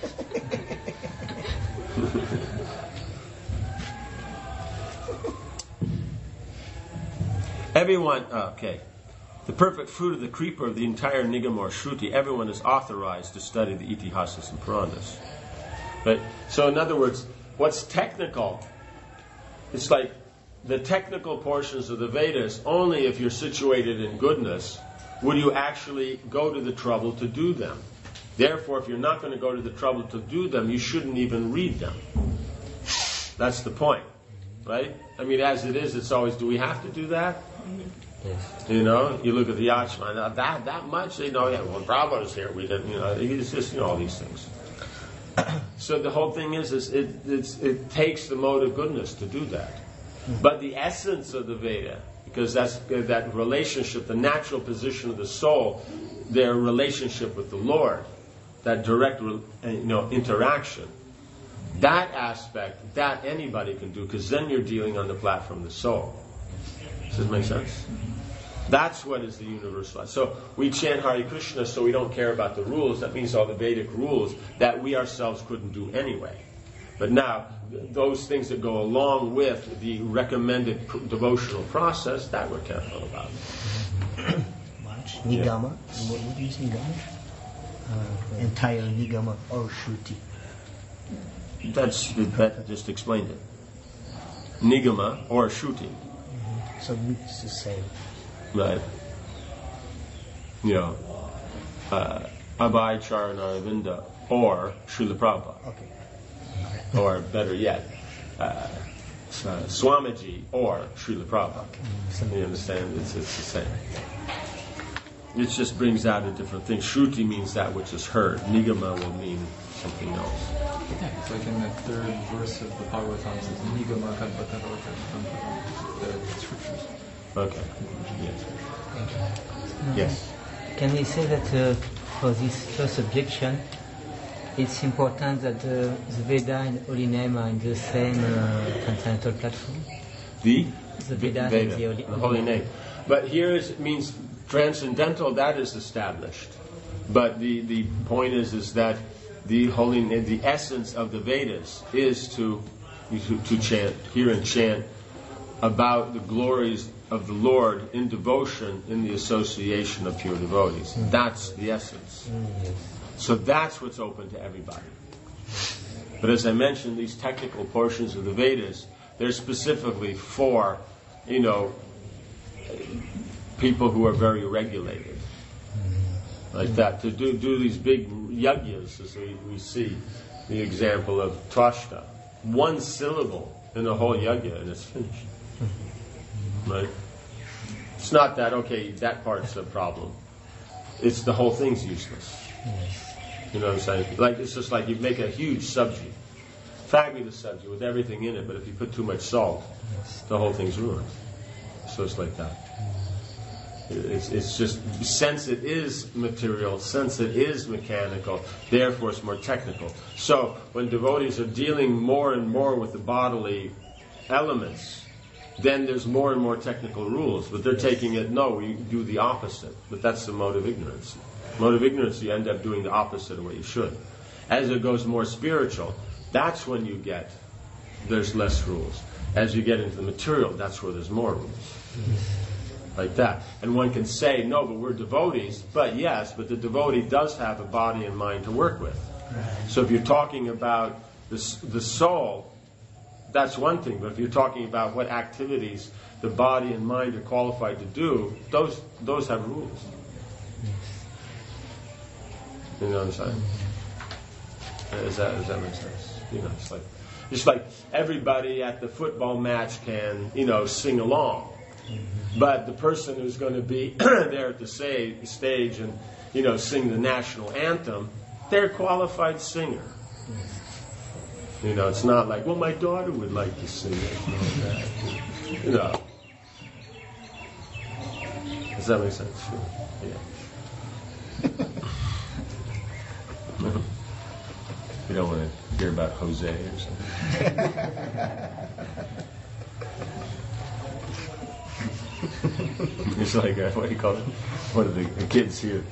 Everyone, the perfect fruit of the creeper of the entire Nigam or Shruti, everyone is authorized to study the Itihasas and Puranas. Right? So in other words, what's technical, it's like the technical portions of the Vedas, only if you're situated in goodness would you actually go to the trouble to do them. Therefore, if you're not going to go to the trouble to do them, you shouldn't even read them. That's the point, right? I mean, as it is, it's always, do we have to do that? Yes. You look at the Yachman, that much, well, Brahma's here, we didn't, it's just, all these things. So the whole thing is it takes the mode of goodness to do that. But the essence of the Veda, because that's that relationship, the natural position of the soul, their relationship with the Lord, that direct interaction, that aspect, that anybody can do, because then you're dealing on the platform of the soul. Does this make sense? That's what is the universal. So we chant Hare Krishna so we don't care about the rules. That means all the Vedic rules that we ourselves couldn't do anyway. But now, those things that go along with the recommended devotional process, that we're careful about. Nigama? What is Nigama? Entire Nigama or Shruti. That just explained it. Nigama, or Shruti. So it's the same. Right. You know, Abhay Charanavinda or Srila Prabhupada. Okay. Or better yet, Swamiji or Srila Prabhupada. You understand? It's the same. It just brings out a different thing. Shruti means that which is heard. Nigama will mean something else. Yeah, it's like in the third verse of the Bhagavatam, it says, Nigama Kalpataroka, the scriptures. Okay. Yes. Yes. Can we say that for this first objection, it's important that the Veda and Holy Name are in the same transcendental platform? The Veda Veda, and the Holy Name. But here it means transcendental, that is established. But the point is that the holy name, the essence of the Vedas is to chant, hear and chant about the glories of the Lord in devotion in the association of pure devotees. That's the essence. So that's what's open to everybody. But as I mentioned, these technical portions of the Vedas, they're specifically for, people who are very regulated. Like that. To do these big yajnas, as we see the example of Twashta. One syllable in the whole yajna and it's finished. Right? It's not that, that part's a problem. It's the whole thing's useless. You know what I'm saying? Like, it's just like you make a huge sabji. Fabulous sabji with everything in it, but if you put too much salt, the whole thing's ruined. So it's like that. It's just, since it is material, since it is mechanical, therefore it's more technical. So when devotees are dealing more and more with the bodily elements, then there's more and more technical rules. But they're taking it, no, we do the opposite. But that's the mode of ignorance. Mode of ignorance, you end up doing the opposite of what you should. As it goes more spiritual, that's when there's less rules. As you get into the material, that's where there's more rules. Like that. And one can say, no, but we're devotees. But yes, but the devotee does have a body and mind to work with. So if you're talking about the soul, that's one thing. But if you're talking about what activities the body and mind are qualified to do, those have rules. You know what I'm saying? Does that make sense? It's like, just like everybody at the football match can, sing along. But the person who's going to be there at the stage and, sing the national anthem, they're a qualified singer. It's not like, well, my daughter would like to sing it. Does that make sense? Sure. Yeah. You don't want to hear about Jose or something. It's like, what do you call it? One of the kids here.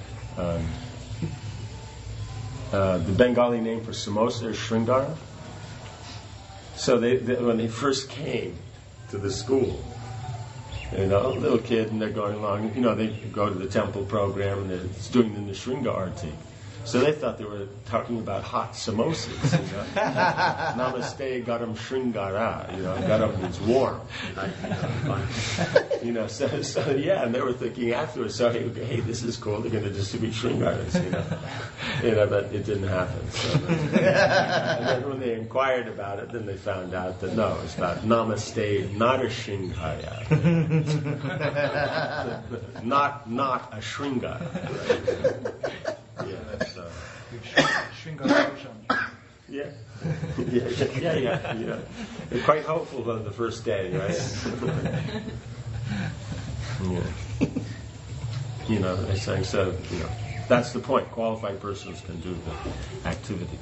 The Bengali name for samosa is Sringara. So when they first came to the school, little kid, and they're going along, they go to the temple program, and it's doing the Sringarati. So they thought they were talking about hot samosas. Namaste Garam Shringara. Garam means warm. So yeah, and they were thinking afterwards, so hey, this is cool, they're going to distribute Shringaras, but it didn't happen. So, and then when they inquired about it, then they found out that no, it's about Namaste, not a Shringaya. not a Shringara. Yeah, that's yeah. They're quite hopeful on the first day, right? They're saying so. That's the point. Qualified persons can do the activity.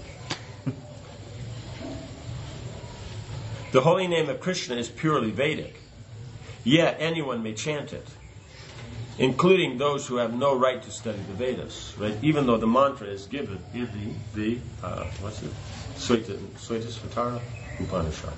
The holy name of Krishna is purely Vedic, yet anyone may chant it, including those who have no right to study the Vedas, right? Even though the mantra is given in the what's it? Svetasvatara Upanishad.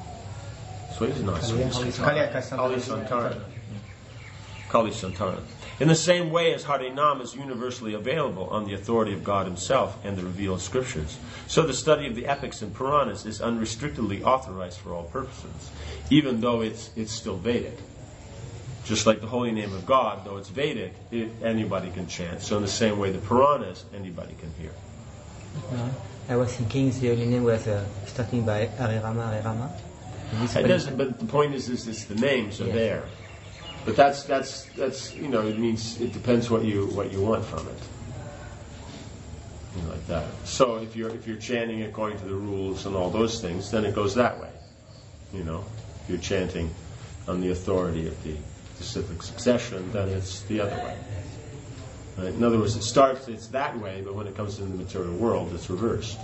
Sveta is not Svetasvatara. Kali Santara. Kali Santara. In the same way as Harinam is universally available on the authority of God Himself and the revealed scriptures, so the study of the epics and Puranas is unrestrictedly authorized for all purposes, even though it's still Vedic. Just like the holy name of God, though it's Vedic, anybody can chant. So in the same way, the Puranas, anybody can hear. I was thinking the holy name was starting by Hare Rama, Hare Rama. It doesn't, but the point is it's the names are there. But that's it means it depends what you want from it. Like that. So if you're chanting according to the rules and all those things, then it goes that way. If you're chanting on the authority of the specific succession, then it's the other way. Right? In other words, it's that way, but when it comes into the material world, it's reversed.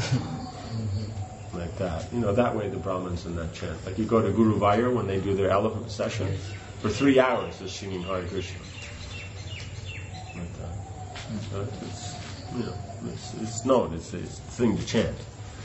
Like that. That way the Brahmins in that chant. Like you go to Guru Vayur when they do their elephant session, for 3 hours they're singing Hare Krishna. Like that. So it's known, it's a thing to chant.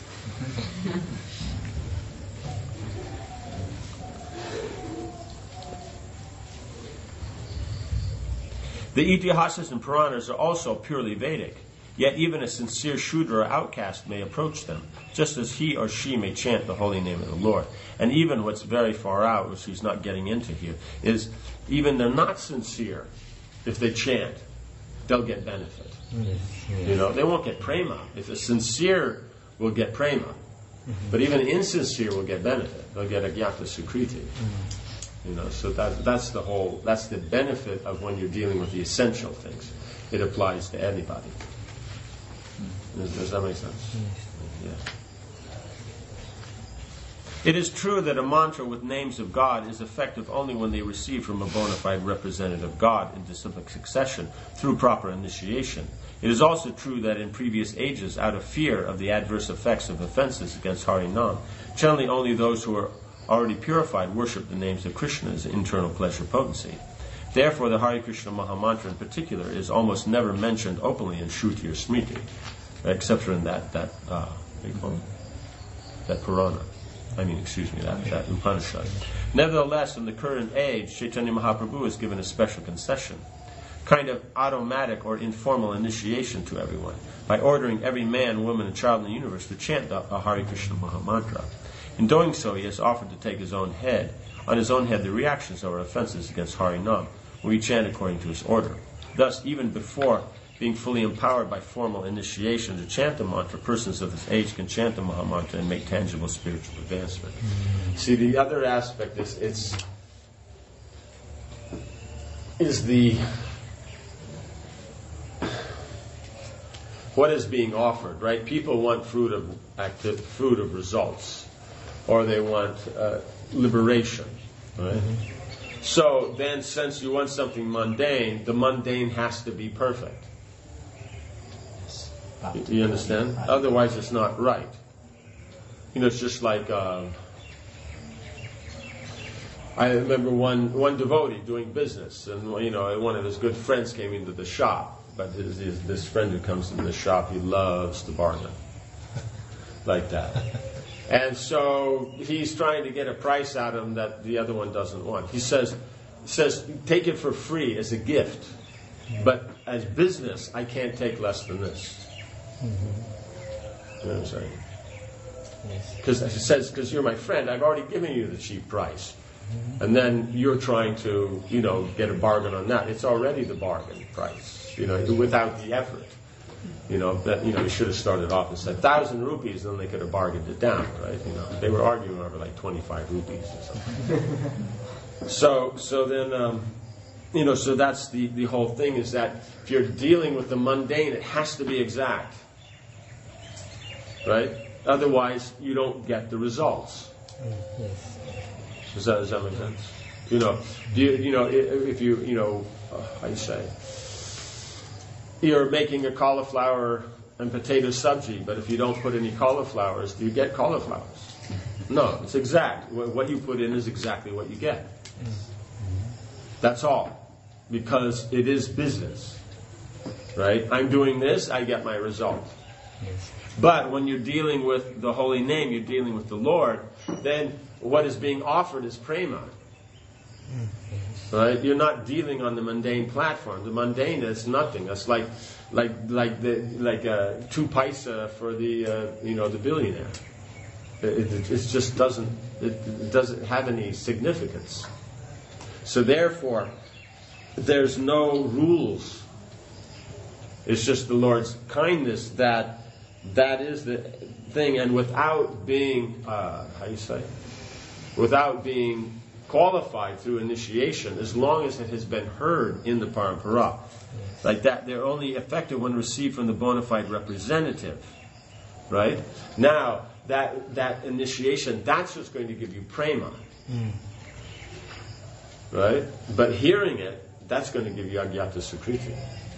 The Itihasas and Puranas are also purely Vedic, yet even a sincere Shudra or outcast may approach them, just as he or she may chant the holy name of the Lord. And even what's very far out, which he's not getting into here, is even they're not sincere. If they chant, they'll get benefit. They won't get prema. If a sincere will get prema, but even insincere will get benefit. They'll get agyata sukriti. So that's the benefit of when you're dealing with the essential things. It applies to anybody. Does that make sense? Yeah. It is true that a mantra with names of God is effective only when they receive from a bona fide representative of God in disciplic succession through proper initiation. It is also true that in previous ages, out of fear of the adverse effects of offenses against Harinam, generally only those who are already purified worship the names of Krishna as internal pleasure potency. Therefore, the Hare Krishna Mahamantra in particular is almost never mentioned openly in Shruti or Smriti, except for in that Purana. That Upanishad. Nevertheless, in the current age, Chaitanya Mahaprabhu has given a special concession, kind of automatic or informal initiation to everyone, by ordering every man, woman, and child in the universe to chant the Hare Krishna Mahamantra. In doing so, he has offered to take on his own head the reactions of our offenses against Harinam, when we chant according to his order. Thus, even before being fully empowered by formal initiation to chant the mantra, persons of this age can chant the Mahamantra and make tangible spiritual advancement. See, the other aspect is what is being offered, right? People want fruit of results, or they want liberation, right? So then, since you want something mundane, the mundane has to be perfect. You understand? Otherwise, it's not right. It's just like I remember one devotee doing business, and one of his good friends came into the shop. But this friend who comes into the shop, he loves to bargain, like that. And so he's trying to get a price out of him that the other one doesn't want. He says, take it for free as a gift, but as business, I can't take less than this. You know what I'm saying? Because he says, because you're my friend, I've already given you the cheap price. And then you're trying to, get a bargain on that. It's already the bargain price, without the effort. You should have started off and said 1,000 rupees, then they could have bargained it down, right? They were arguing over like 25 rupees or something. So then, so that's the whole thing, is that if you're dealing with the mundane, it has to be exact, right? Otherwise, you don't get the results. Yes. Does that make sense? If you, how do you say? You're making a cauliflower and potato sabji, but if you don't put any cauliflowers, do you get cauliflowers? No, it's exact. What you put in is exactly what you get. That's all. Because it is business. Right? I'm doing this, I get my result. Yes. But when you're dealing with the holy name, you're dealing with the Lord, then what is being offered is prema. Right? You're not dealing on the mundane platform. The mundane is nothing. That's like 2 paisa for the the billionaire. It just doesn't have any significance. So therefore, there's no rules. It's just the Lord's kindness that is the thing, and without being without being qualified through initiation, as long as it has been heard in the parampara. Like that, they're only effective when received from the bona fide representative. Right? Now, that initiation, that's what's going to give you prema. Right? But hearing it, that's going to give you agyata sukriti.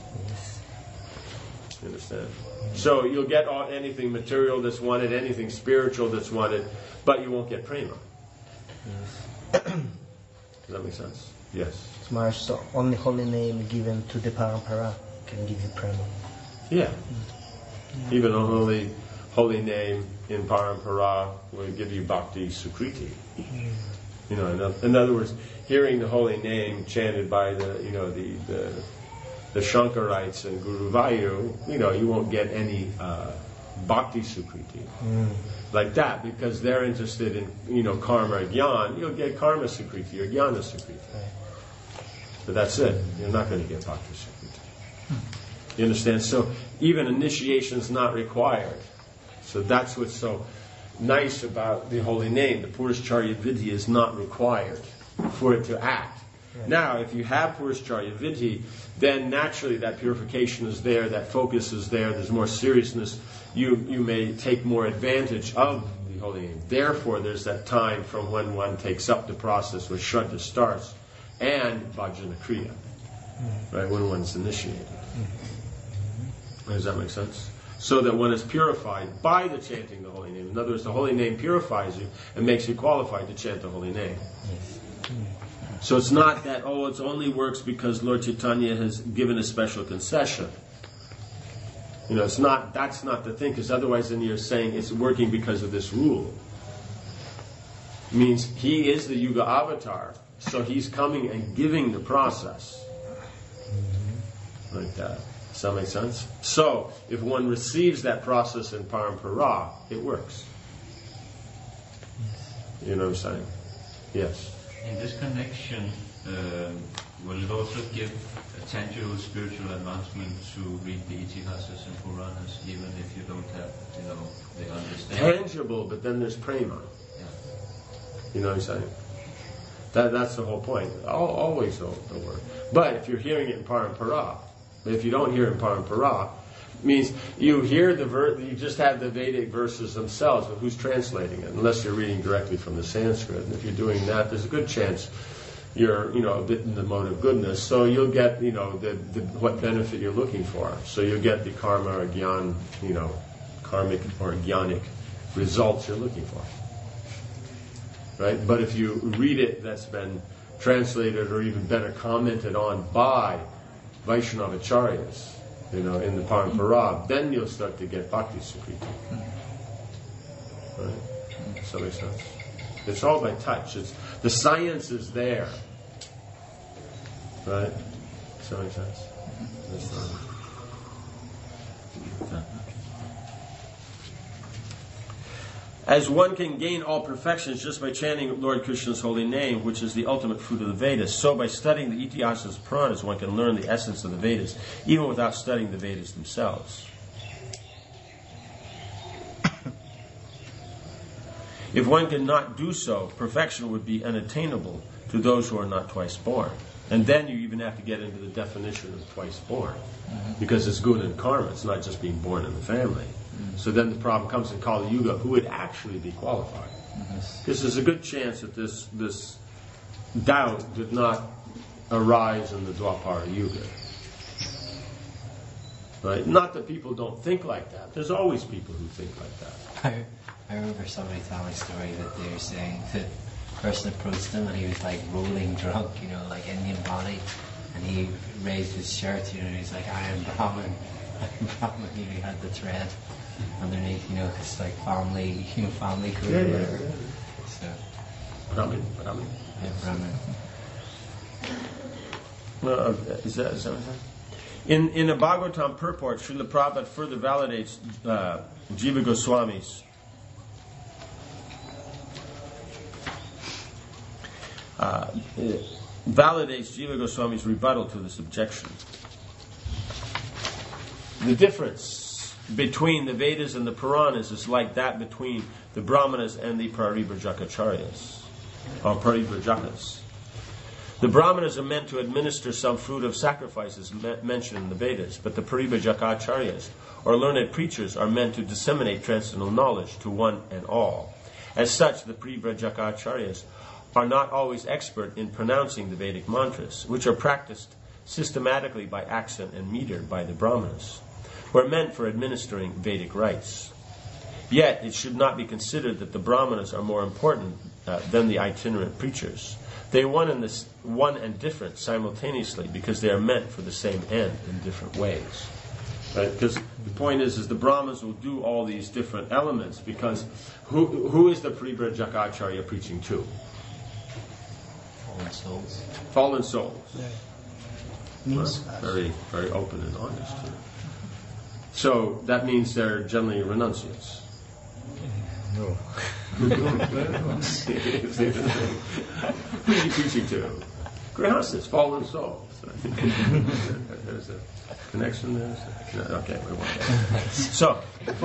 You understand? So you'll get anything material that's wanted, anything spiritual that's wanted, but you won't get prema. Does that make sense? Yes. Maharaj, so only holy name given to the parampara can give you prema. Yeah. Even a holy name in parampara will give you bhakti sukriti. In other words, hearing the holy name chanted by the Shankarites and Guru Vayu, you won't get any bhakti sukriti. Like that, because they're interested in, karma or jnana. You'll get karma sukriti or jnana sukriti. But that's it. You're not going to get bhakti sukriti. You understand? So even initiation is not required. So that's what's so nice about the holy name. The Puruscharya Vidhi is not required for it to act. Right. Now, if you have Puruscharya Vidhi, then naturally that purification is there, that focus is there, there's more seriousness. You may take more advantage of the holy name. Therefore, there's that time from when one takes up the process where Shraddha starts and Bhajana Kriya, right, when one's initiated. Does that make sense? So that one is purified by the chanting of the holy name. In other words, the holy name purifies you and makes you qualified to chant the holy name. So it's not that, it only works because Lord Chaitanya has given a special concession. That's not the thing, because otherwise then you're saying it's working because of this rule. It means he is the Yuga avatar, so he's coming and giving the process. Like that. Does that make sense? So, if one receives that process in parampara, it works. You know what I'm saying? Yes. In this connection, will it also give a tangible spiritual advancement to read the Itihasas and Puranas, even if you don't have, the understanding? Tangible, but then there's prema. Yeah. You know what I'm saying? That's the whole point. Always the word. But if you're hearing it in parampara, if you don't hear it in parampara, it means you hear the you just have the Vedic verses themselves, but who's translating it? Unless you're reading directly from the Sanskrit. And if you're doing that, there's a good chance you're, a bit in the mode of goodness. So you'll get, the what benefit you're looking for. So you'll get the karma or gyan, karmic or jnanic results you're looking for. Right? But if you read it that's been translated or even better commented on by Vaishnavacharyas, in the parampara, then you'll start to get bhakti sukriti. Right? Does that make sense? It's all by touch. The science is there. Right? Does that make sense? As one can gain all perfections just by chanting Lord Krishna's holy name, which is the ultimate fruit of the Vedas, so by studying the Itihasas and Puranas, one can learn the essence of the Vedas, even without studying the Vedas themselves. If one cannot do so, perfection would be unattainable to those who are not twice born. And then you even have to get into the definition of twice born. Because it's guna and karma, it's not just being born in the family. So then the problem comes in Kali Yuga, who would actually be qualified? Because there's a good chance that this doubt did not arise in the Dwapara Yuga. Right? Not that people don't think like that. There's always people who think like that. I remember somebody telling a story that they were saying that a person approached him and he was like rolling drunk, like Indian body, and he raised his shirt, and he's like, I am Brahmin. I'm Brahmin. He had the thread underneath, it's like family group or whatever. So, Brahmin. Yeah, Brahmin. Is that what I'm saying? In the Bhagavatam purport, Srila Prabhupada further validates Jiva Goswami's rebuttal to this objection. The difference between the Vedas and the Puranas is like that between the Brahmanas and the Parivrajakacharyas, or Parivrajaka's. The Brahmanas are meant to administer some fruit of sacrifices mentioned in the Vedas, but the Parivrajakacharyas, or learned preachers, are meant to disseminate transcendental knowledge to one and all. As such, the Parivrajakacharyas are not always expert in pronouncing the Vedic mantras, which are practiced systematically by accent and meter by the Brahmanas, who are meant for administering Vedic rites. Yet, it should not be considered that the Brahmanas are more important than the itinerant preachers. They are one and different simultaneously because they are meant for the same end in different ways. Right? Because the point is the Brahmanas will do all these different elements because who is the Parivrajaka preaching to? Fallen souls. Fallen souls. Yeah. Means very, very open and honest. So that means they're generally renunciates. No. Who are you preaching to? Grihastas, fallen souls. There's a connection there. No, okay, we won't. So,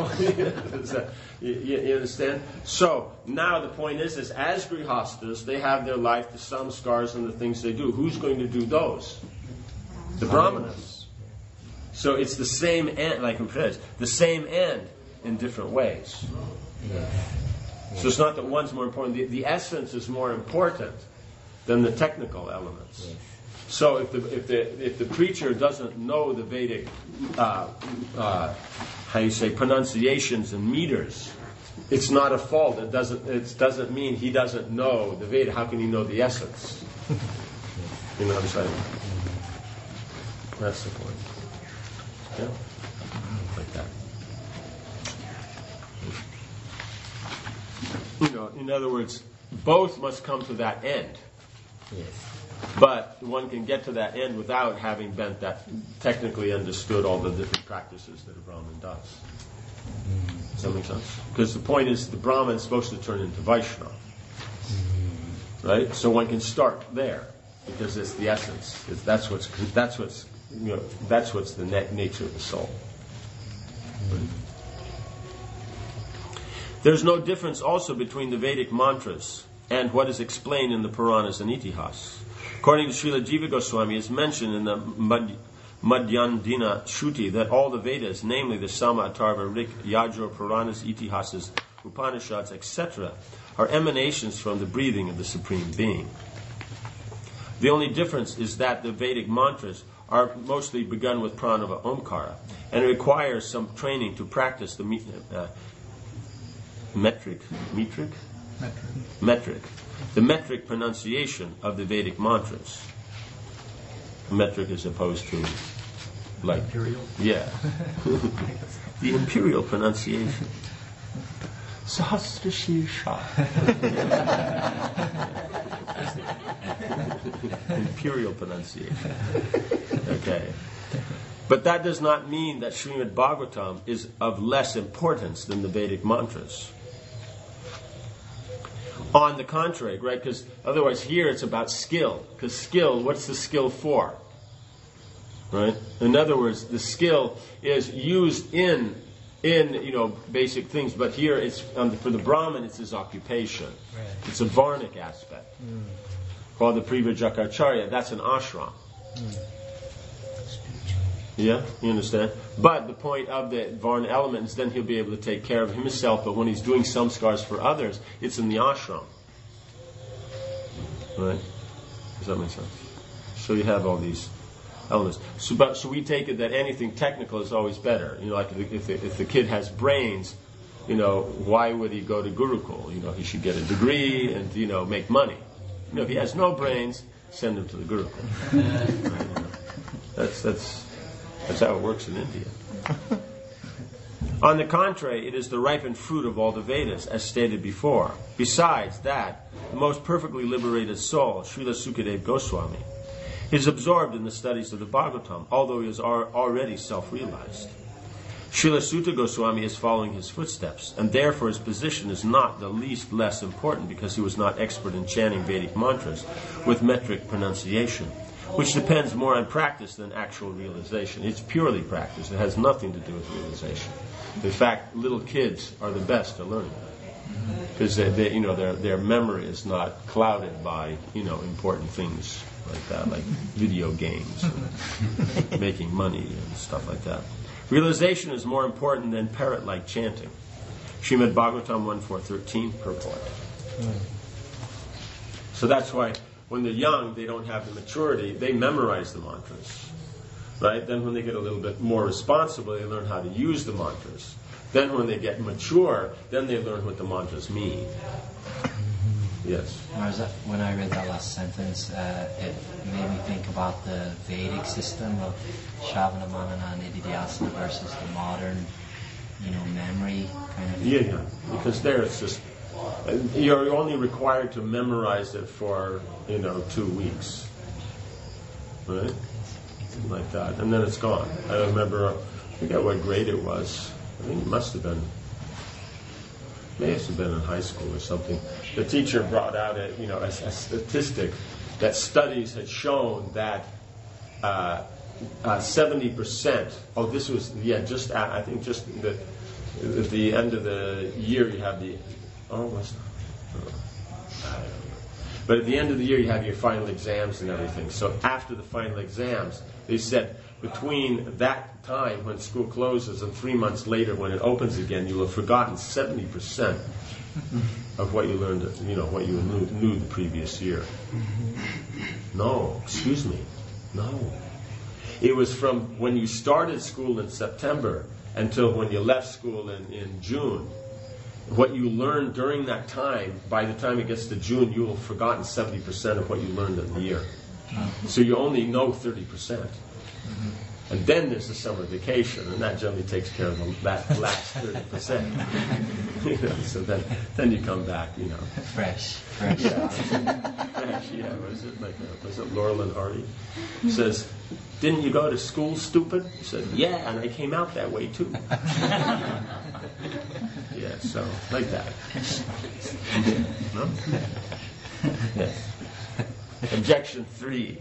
you understand? So now the point is as Grihastas, they have their life, the samskars and the things they do. Who's going to do those? The Brahmanas. So it's the same end, like in Prez, the same end in different ways. So it's not that one's more important. The essence is more important than the technical elements. So if the preacher doesn't know the Vedic, pronunciations and meters, it's not a fault. It doesn't mean he doesn't know the Veda. How can he know the essence? You know what I'm saying? That's the point. Yeah, like that. In other words, both must come to that end. Yes. But one can get to that end without having been that technically understood all the different practices that a Brahmin does. Does that make sense? Because the point is the Brahmin is supposed to turn into Vaishnava. Right? So one can start there because it's the essence. That's what's the nature of the soul. Right? There's no difference also between the Vedic mantras and what is explained in the Puranas and Itihas. According to Srila Jiva Goswami, it's mentioned in the Madhyandina Shruti that all the Vedas, namely the Sama, Atharva, Rik, Yajur, Puranas, Itihasas, Upanishads, etc., are emanations from the breathing of the Supreme Being. The only difference is that the Vedic mantras are mostly begun with pranava omkara, and it requires some training to practice the metric pronunciation of the Vedic mantras. Metric as opposed to like imperial. Yeah. The imperial pronunciation. Sahasra Shirsha. Imperial pronunciation. Okay. But that does not mean that Srimad Bhagavatam is of less importance than the Vedic mantras. On the contrary, right? Because otherwise here it's about skill. Because skill, what's the skill for? Right? In other words, the skill is used in basic things, but here it's for the Brahmin it's his occupation. Right. It's a varnic aspect. Called the Parivrajakacarya, that's an ashram. Yeah, you understand? But the point of the Varna element is then he'll be able to take care of himself, but when he's doing samskars for others, it's in the ashram. Right? Does that make sense? So you have all these elements. So we take it that anything technical is always better. Like if the kid has brains, why would he go to Gurukul? He should get a degree and, make money. If he has no brains, send him to the Gurukul. That's how it works in India. On the contrary, it is the ripened fruit of all the Vedas, as stated before. Besides that, the most perfectly liberated soul, Srila Sukadeva Goswami, He is absorbed in the studies of the Bhagavatam, although he is already self-realized. Srila Sutta Goswami is following his footsteps, and therefore his position is not the least less important because he was not expert in chanting Vedic mantras with metric pronunciation, which depends more on practice than actual realization. It's purely practice. It has nothing to do with realization. In fact, little kids are the best at learning because their memory is not clouded by important things like that, like video games, and making money and stuff like that. Realization is more important than parrot-like chanting. Srimad Bhagavatam 1.4.13 purport. So that's why when they're young, they don't have the maturity, they memorize the mantras. Right? Then when they get a little bit more responsible, they learn how to use the mantras. Then when they get mature, then they learn what the mantras mean. Yes. When I read that last sentence, it made me think about the Vedic system of Shravana, Manana, and Nididhyasana versus the modern, memory kind of. Yeah. Because there it's just you're only required to memorize it for 2 weeks, right? Like that, and then it's gone. I remember, I forget what grade it was. I think it must have been. May have been in high school or something. The teacher brought out a statistic that studies had shown that 70%. Oh, this was I think just at the end of the year you have the. I don't know. But at the end of the year you have your final exams and everything. So after the final exams, they said between that time when school closes and 3 months later when it opens again, you'll have forgotten 70% of what you learned, what you knew the previous year. No, excuse me. No. It was from when you started school in September until when you left school in June. What you learned during that time, by the time it gets to June, you will have forgotten 70% of what you learned in the year. So you only know 30%. And then there's the summer vacation, and that generally takes care of that last 30%. So then you come back, Fresh. Yeah. Fresh, yeah. Was it Laurel and Hardy? Says, "Didn't you go to school, stupid?" He said, "Yeah, and I came out that way too." Yeah, so like that. No? Yes. Objection 3.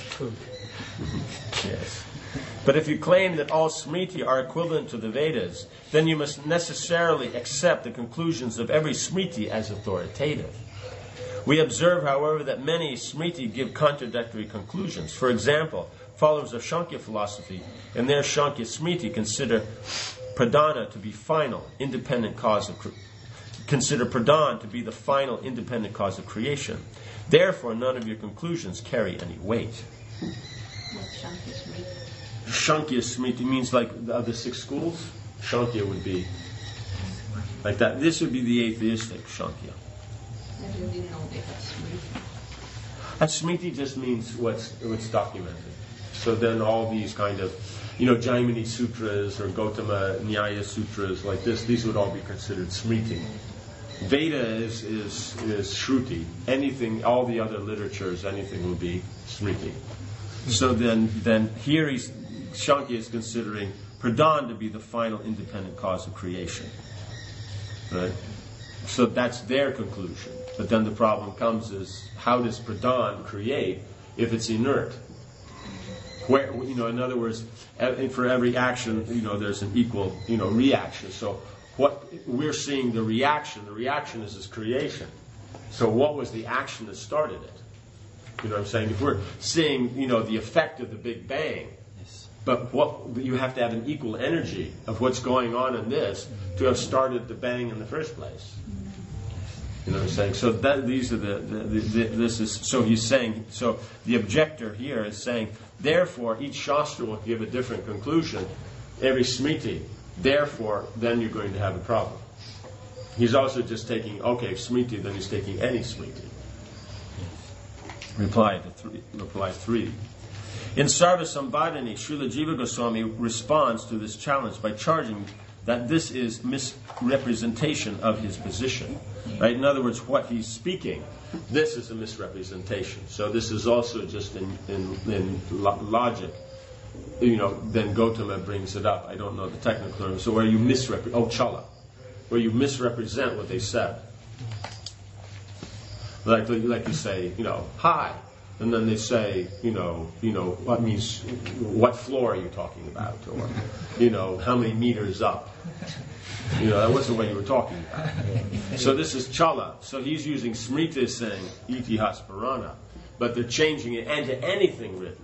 Yes. But if you claim that all Smriti are equivalent to the Vedas, then you must necessarily accept the conclusions of every Smriti as authoritative. We observe, however, that many Smriti give contradictory conclusions. For example, followers of Shankya philosophy in their Shankya Smriti consider Pradhana to be final, independent cause of Pradhan to be the final independent cause of creation. Therefore, none of your conclusions carry any weight. What's Shankya Smriti? Shankya Smriti means like the 6 schools. Shankya would be like that. This would be the atheistic Shankya. I didn't know they had Smriti. And Smriti just means what's documented. So then all these kind of, Jaimini Sutras or Gautama Nyaya Sutras like this, these would all be considered Smriti. Veda is Shruti. Anything, all the other literatures, anything would be Smriti. So then here Shankya is considering Pradhan to be the final independent cause of creation. Right? So that's their conclusion. But then the problem comes is, how does Pradhan create if it's inert? Where, in other words, for every action, there's an equal, reaction. So what we're seeing the reaction is his creation. So what was the action that started it? You know what I'm saying? If we're seeing, the effect of the Big Bang, Yes. but you have to have an equal energy of what's going on in this to have started the bang in the first place. You know what I'm saying? So these are this is, so he's saying, so the objector here is saying, therefore each Shastra will give a different conclusion, every Smriti. Therefore, then you're going to have a problem. He's also just taking, Smriti, then he's taking any Smriti. Reply 3. In Sarva Sambhadani, Srila Jiva Goswami responds to this challenge by charging that this is misrepresentation of his position. Right? In other words, what he's speaking, this is a misrepresentation. So this is also just in logic. Then Gautama brings it up. I don't know the technical term. So where you chala, where you misrepresent what they said. Like you say, hi. And then they say, what means, what floor are you talking about? Or, how many meters up? That wasn't what you were talking about. So this is chala. So he's using smriti saying itihas Purana, but they're changing it and to anything written.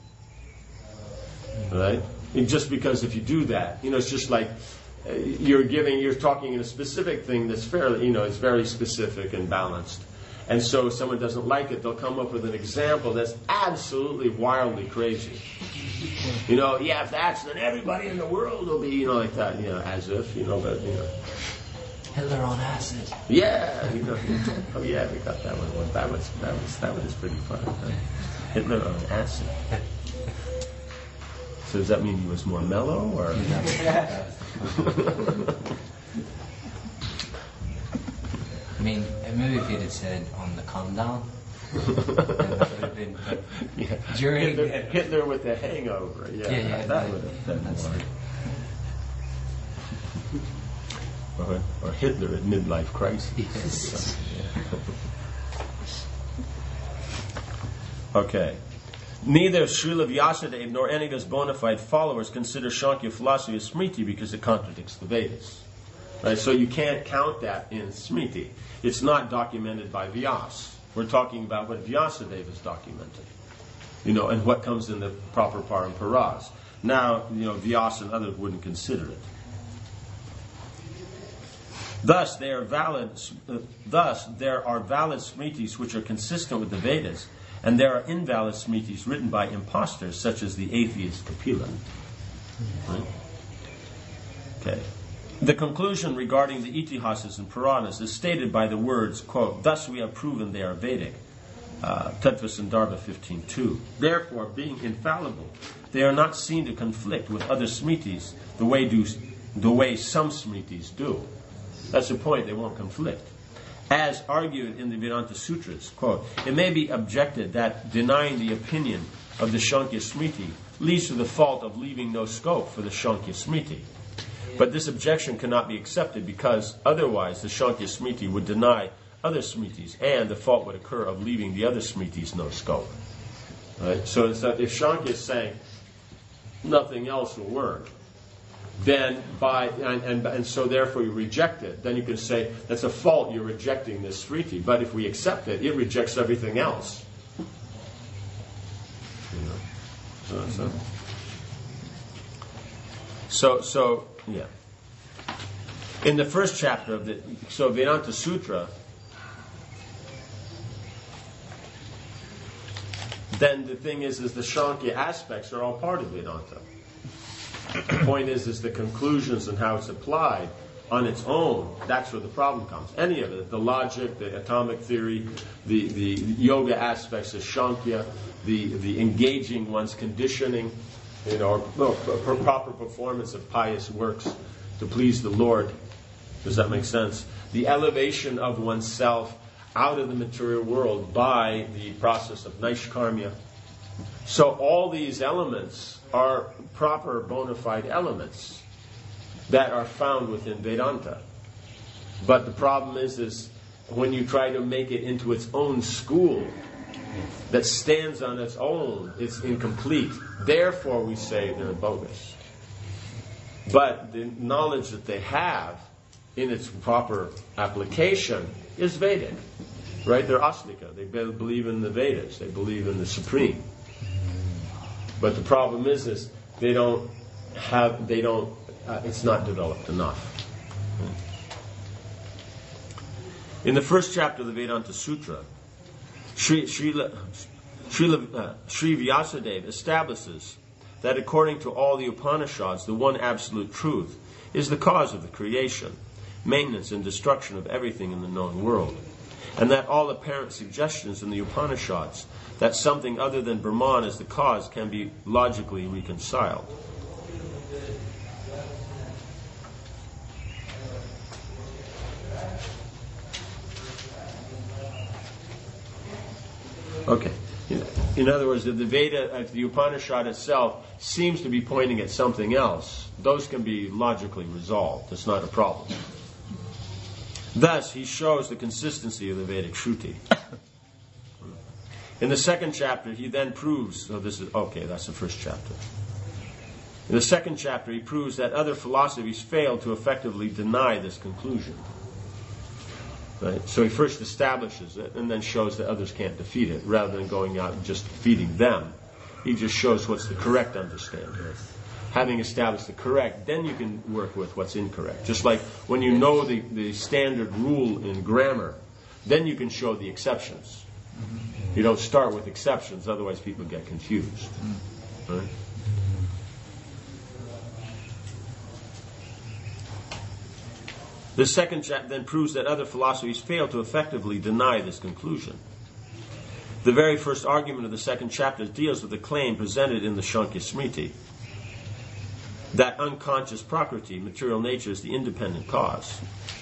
Right? And just because if you do that, it's just like you're talking in a specific thing that's fairly, it's very specific and balanced. And so if someone doesn't like it, they'll come up with an example that's absolutely wildly crazy. If that's, then everybody in the world will be, like that, as if, but. Hitler on acid. Yeah, oh yeah, we got that one. That was pretty fun. Hitler on acid. So does that mean he was more mellow, or? I mean, maybe if he'd have said on the calm down, then that would have been during Hitler with the hangover. Yeah, that would have been more. Or Hitler at midlife crisis. Yes. Okay. Neither Srila Vyasadeva nor any of his bona fide followers consider Shankya philosophy as Smriti because it contradicts the Vedas. Right? So you can't count that in Smriti. It's not documented by Vyas. We're talking about what Vyasadeva has documented. And what comes in the proper paramparas. Now, Vyas and others wouldn't consider it. Thus, there are valid Smritis which are consistent with the Vedas, and there are invalid Smritis written by impostors, such as the atheist Kapila. Right? Okay. The conclusion regarding the Itihasas and Puranas is stated by the words, quote, "Thus we have proven they are Vedic." Tattva Sandarbha 15.2. Therefore, being infallible, they are not seen to conflict with other Smritis the way some Smritis do. That's the point, they won't conflict. As argued in the Vedanta Sutras, quote, "It may be objected that denying the opinion of the Shankya Smriti leads to the fault of leaving no scope for the Shankya Smriti. But this objection cannot be accepted because otherwise the Shankya Smriti would deny other Smritis and the fault would occur of leaving the other Smritis no scope." Right? So it's that if Shankya is saying nothing else will work, then and so therefore you reject it, then you can say that's a fault, you're rejecting this Smriti. But if we accept it, it rejects everything else. So yeah. In the first chapter of the Vedanta Sutra, then the thing is the Shankya aspects are all part of Vedanta. The point is the conclusions and how it's applied on its own. That's where the problem comes. Any of it, the logic, the atomic theory, the yoga aspects of Shankya, the engaging one's conditioning, proper performance of pious works to please the Lord. Does that make sense? The elevation of oneself out of the material world by the process of Naishkarmya. So all these elements are proper bona fide elements that are found within Vedanta. But the problem is when you try to make it into its own school that stands on its own, it's incomplete. Therefore we say they're bogus. But the knowledge that they have in its proper application is Vedic. Right? They're Astika. They believe in the Vedas. They believe in the Supreme. But the problem is it's not developed enough. In the first chapter of the Vedanta Sutra, Sri Vyasadeva establishes that according to all the Upanishads, the one absolute truth is the cause of the creation, maintenance and destruction of everything in the known world, and that all apparent suggestions in the Upanishads that something other than Brahman is the cause can be logically reconciled. Okay. In other words, if the Veda, if the Upanishad itself seems to be pointing at something else, those can be logically resolved. It's not a problem. Thus, he shows the consistency of the Vedic Shruti. In the second chapter, he then proves, that's the first chapter. In the second chapter, he proves that other philosophies fail to effectively deny this conclusion. Right? So he first establishes it and then shows that others can't defeat it, rather than going out and just defeating them. He just shows what's the correct understanding. Having established the correct, then you can work with what's incorrect. Just like when you know the standard rule in grammar, then you can show the exceptions. You don't start with exceptions, otherwise people get confused. Right? The second chapter then proves that other philosophies fail to effectively deny this conclusion. The very first argument of the second chapter deals with the claim presented in the Shankya Smriti that unconscious prakriti, material nature, is the independent cause.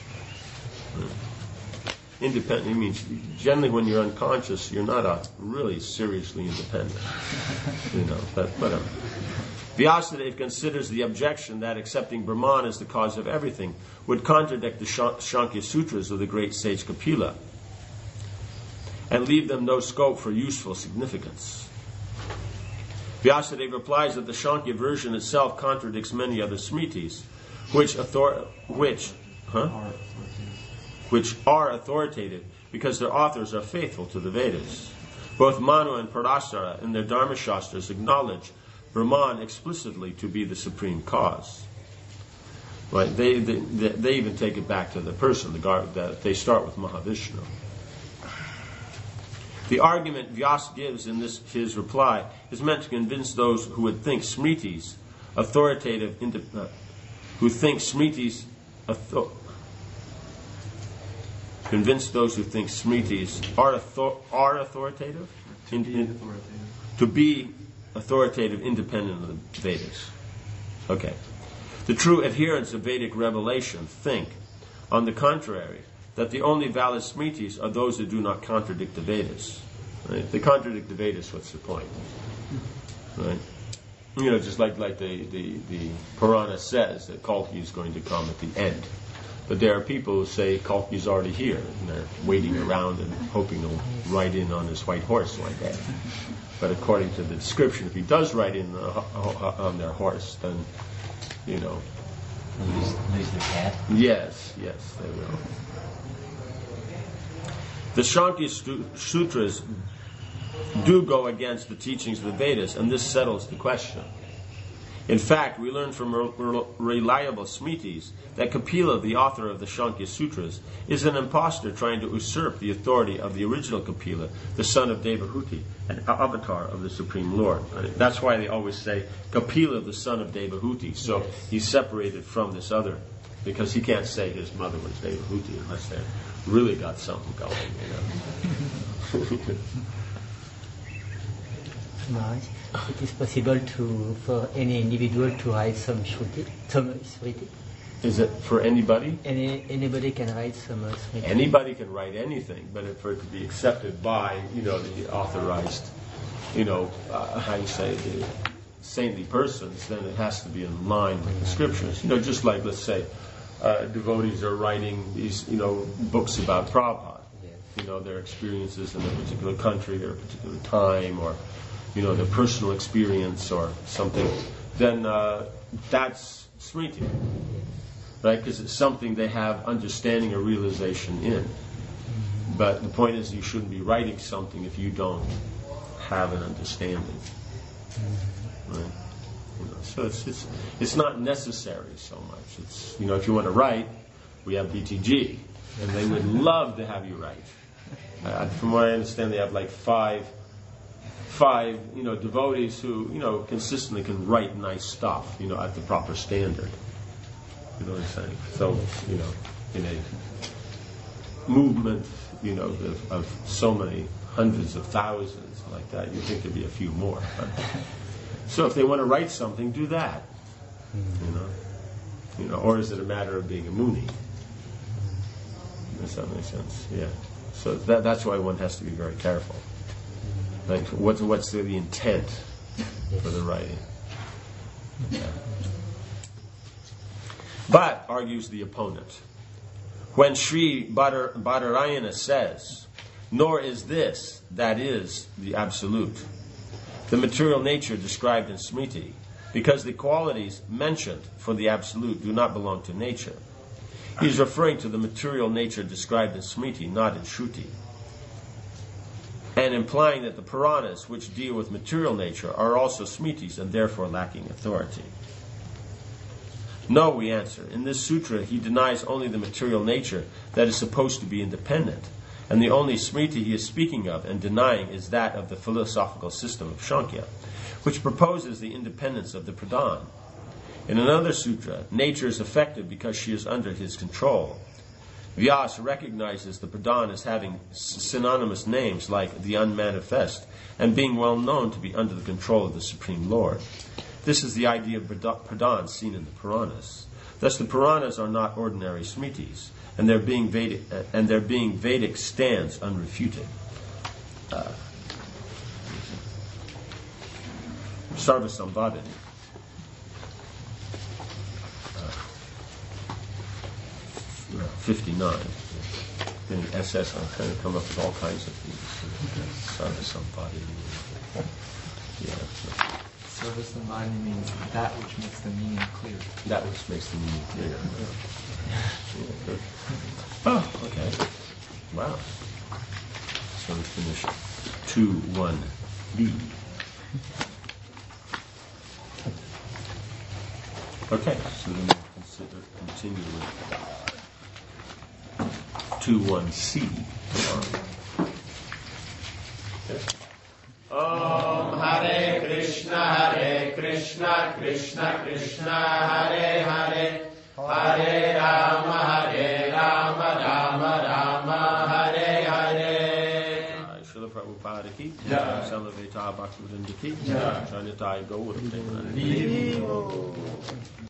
Independent means generally when you're unconscious, you're not really seriously independent. But whatever. Vyasadeva considers the objection that accepting Brahman as the cause of everything would contradict the Shankya Sutras of the great sage Kapila and leave them no scope for useful significance. Vyasadeva replies that the Shankya version itself contradicts many other Smritis, which are authoritative because their authors are faithful to the Vedas. Both Manu and Parasara in their Dharma Shastras acknowledge Brahman explicitly to be the supreme cause. Right? They even take it back to the person. They start with Mahavishnu. The argument Vyas gives in his reply is meant to convince those who would think Smritis authoritative, convince those who think Smritis are authoritative, to be authoritative, independent of the Vedas. Okay. The true adherents of Vedic revelation think, on the contrary, that the only valid Smritis are those that do not contradict the Vedas. Right? If they contradict the Vedas, what's the point? Right? Just like the Purana says that Kalki is going to come at the end. But there are people who say Kalki is already here, and they're waiting around and hoping he'll ride in on his white horse one day. But according to the description, if he does ride in on their horse, then, lose the cat. Yes, they will. The Shankya Sutras do go against the teachings of the Vedas, and this settles the question. In fact, we learn from reliable Smritis that Kapila, the author of the Shankya Sutras, is an impostor trying to usurp the authority of the original Kapila, the son of Devahuti, an avatar of the Supreme Lord. That's why they always say Kapila, the son of Devahuti. So he's separated from this other, because he can't say his mother was Devahuti unless they really got something going. Maharaj, it is possible for any individual to write some Smriti. Is it for anybody? Anybody can write some Smriti. Anybody can write anything, but for it to be accepted by, the authorized, the saintly persons, then it has to be in line with the scriptures. Just like, let's say, devotees are writing these, books about Prabhupada. Yes. Their experiences in a particular country or a particular time, or their personal experience or something, then that's Smriti. Right? Because it's something they have understanding or realization in. But the point is, you shouldn't be writing something if you don't have an understanding. Right? So it's not necessary so much. It's if you want to write, we have BTG, and they would love to have you write. From what I understand, they have like five devotees who consistently can write nice stuff at the proper standard. You know what I'm saying? So in a movement of so many hundreds of thousands like that, you'd think there'd be a few more. But, so if they want to write something, do that. Or is it a matter of being a Muni? Does that make sense? Yeah. So that's why one has to be very careful. Like, what's the intent for the writing? Yeah. But, argues the opponent, when Sri Badarayana says, nor is this, that is, the absolute, the material nature described in Smriti, because the qualities mentioned for the absolute do not belong to nature. He is referring to the material nature described in Smriti, not in Shruti, and implying that the Puranas, which deal with material nature, are also Smritis and therefore lacking authority. No, we answer. In this sutra, he denies only the material nature that is supposed to be independent, and the only Smriti he is speaking of and denying is that of the philosophical system of Sankhya, which proposes the independence of the Pradhan. In another sutra, nature is affected because she is under his control. Vyas recognizes the Pradhan as having synonymous names like the unmanifest and being well known to be under the control of the Supreme Lord. This is the idea of Pradhan seen in the Puranas. Thus the Puranas are not ordinary Smritis, and their being Vedic stands unrefuted. Sarvasambhadini. 59. Then SS, I'm trying to come up with all kinds of things. Sarvasambhadini. Yeah. Sarvasambhadini means that which makes the meaning clear. That which makes the meaning clear. Oh, okay. Wow. So we finish 2-1-B. Okay, so then we'll continue with 2-1-C. Om Hare Krishna, Krishna Krishna, Hare Hare, Hare Rama, Rama Rama, Hare Hare. Srila Prabhupada ki, Samaveta Bhaktivinoda ki, Jai Nitai Gaur Premanandi.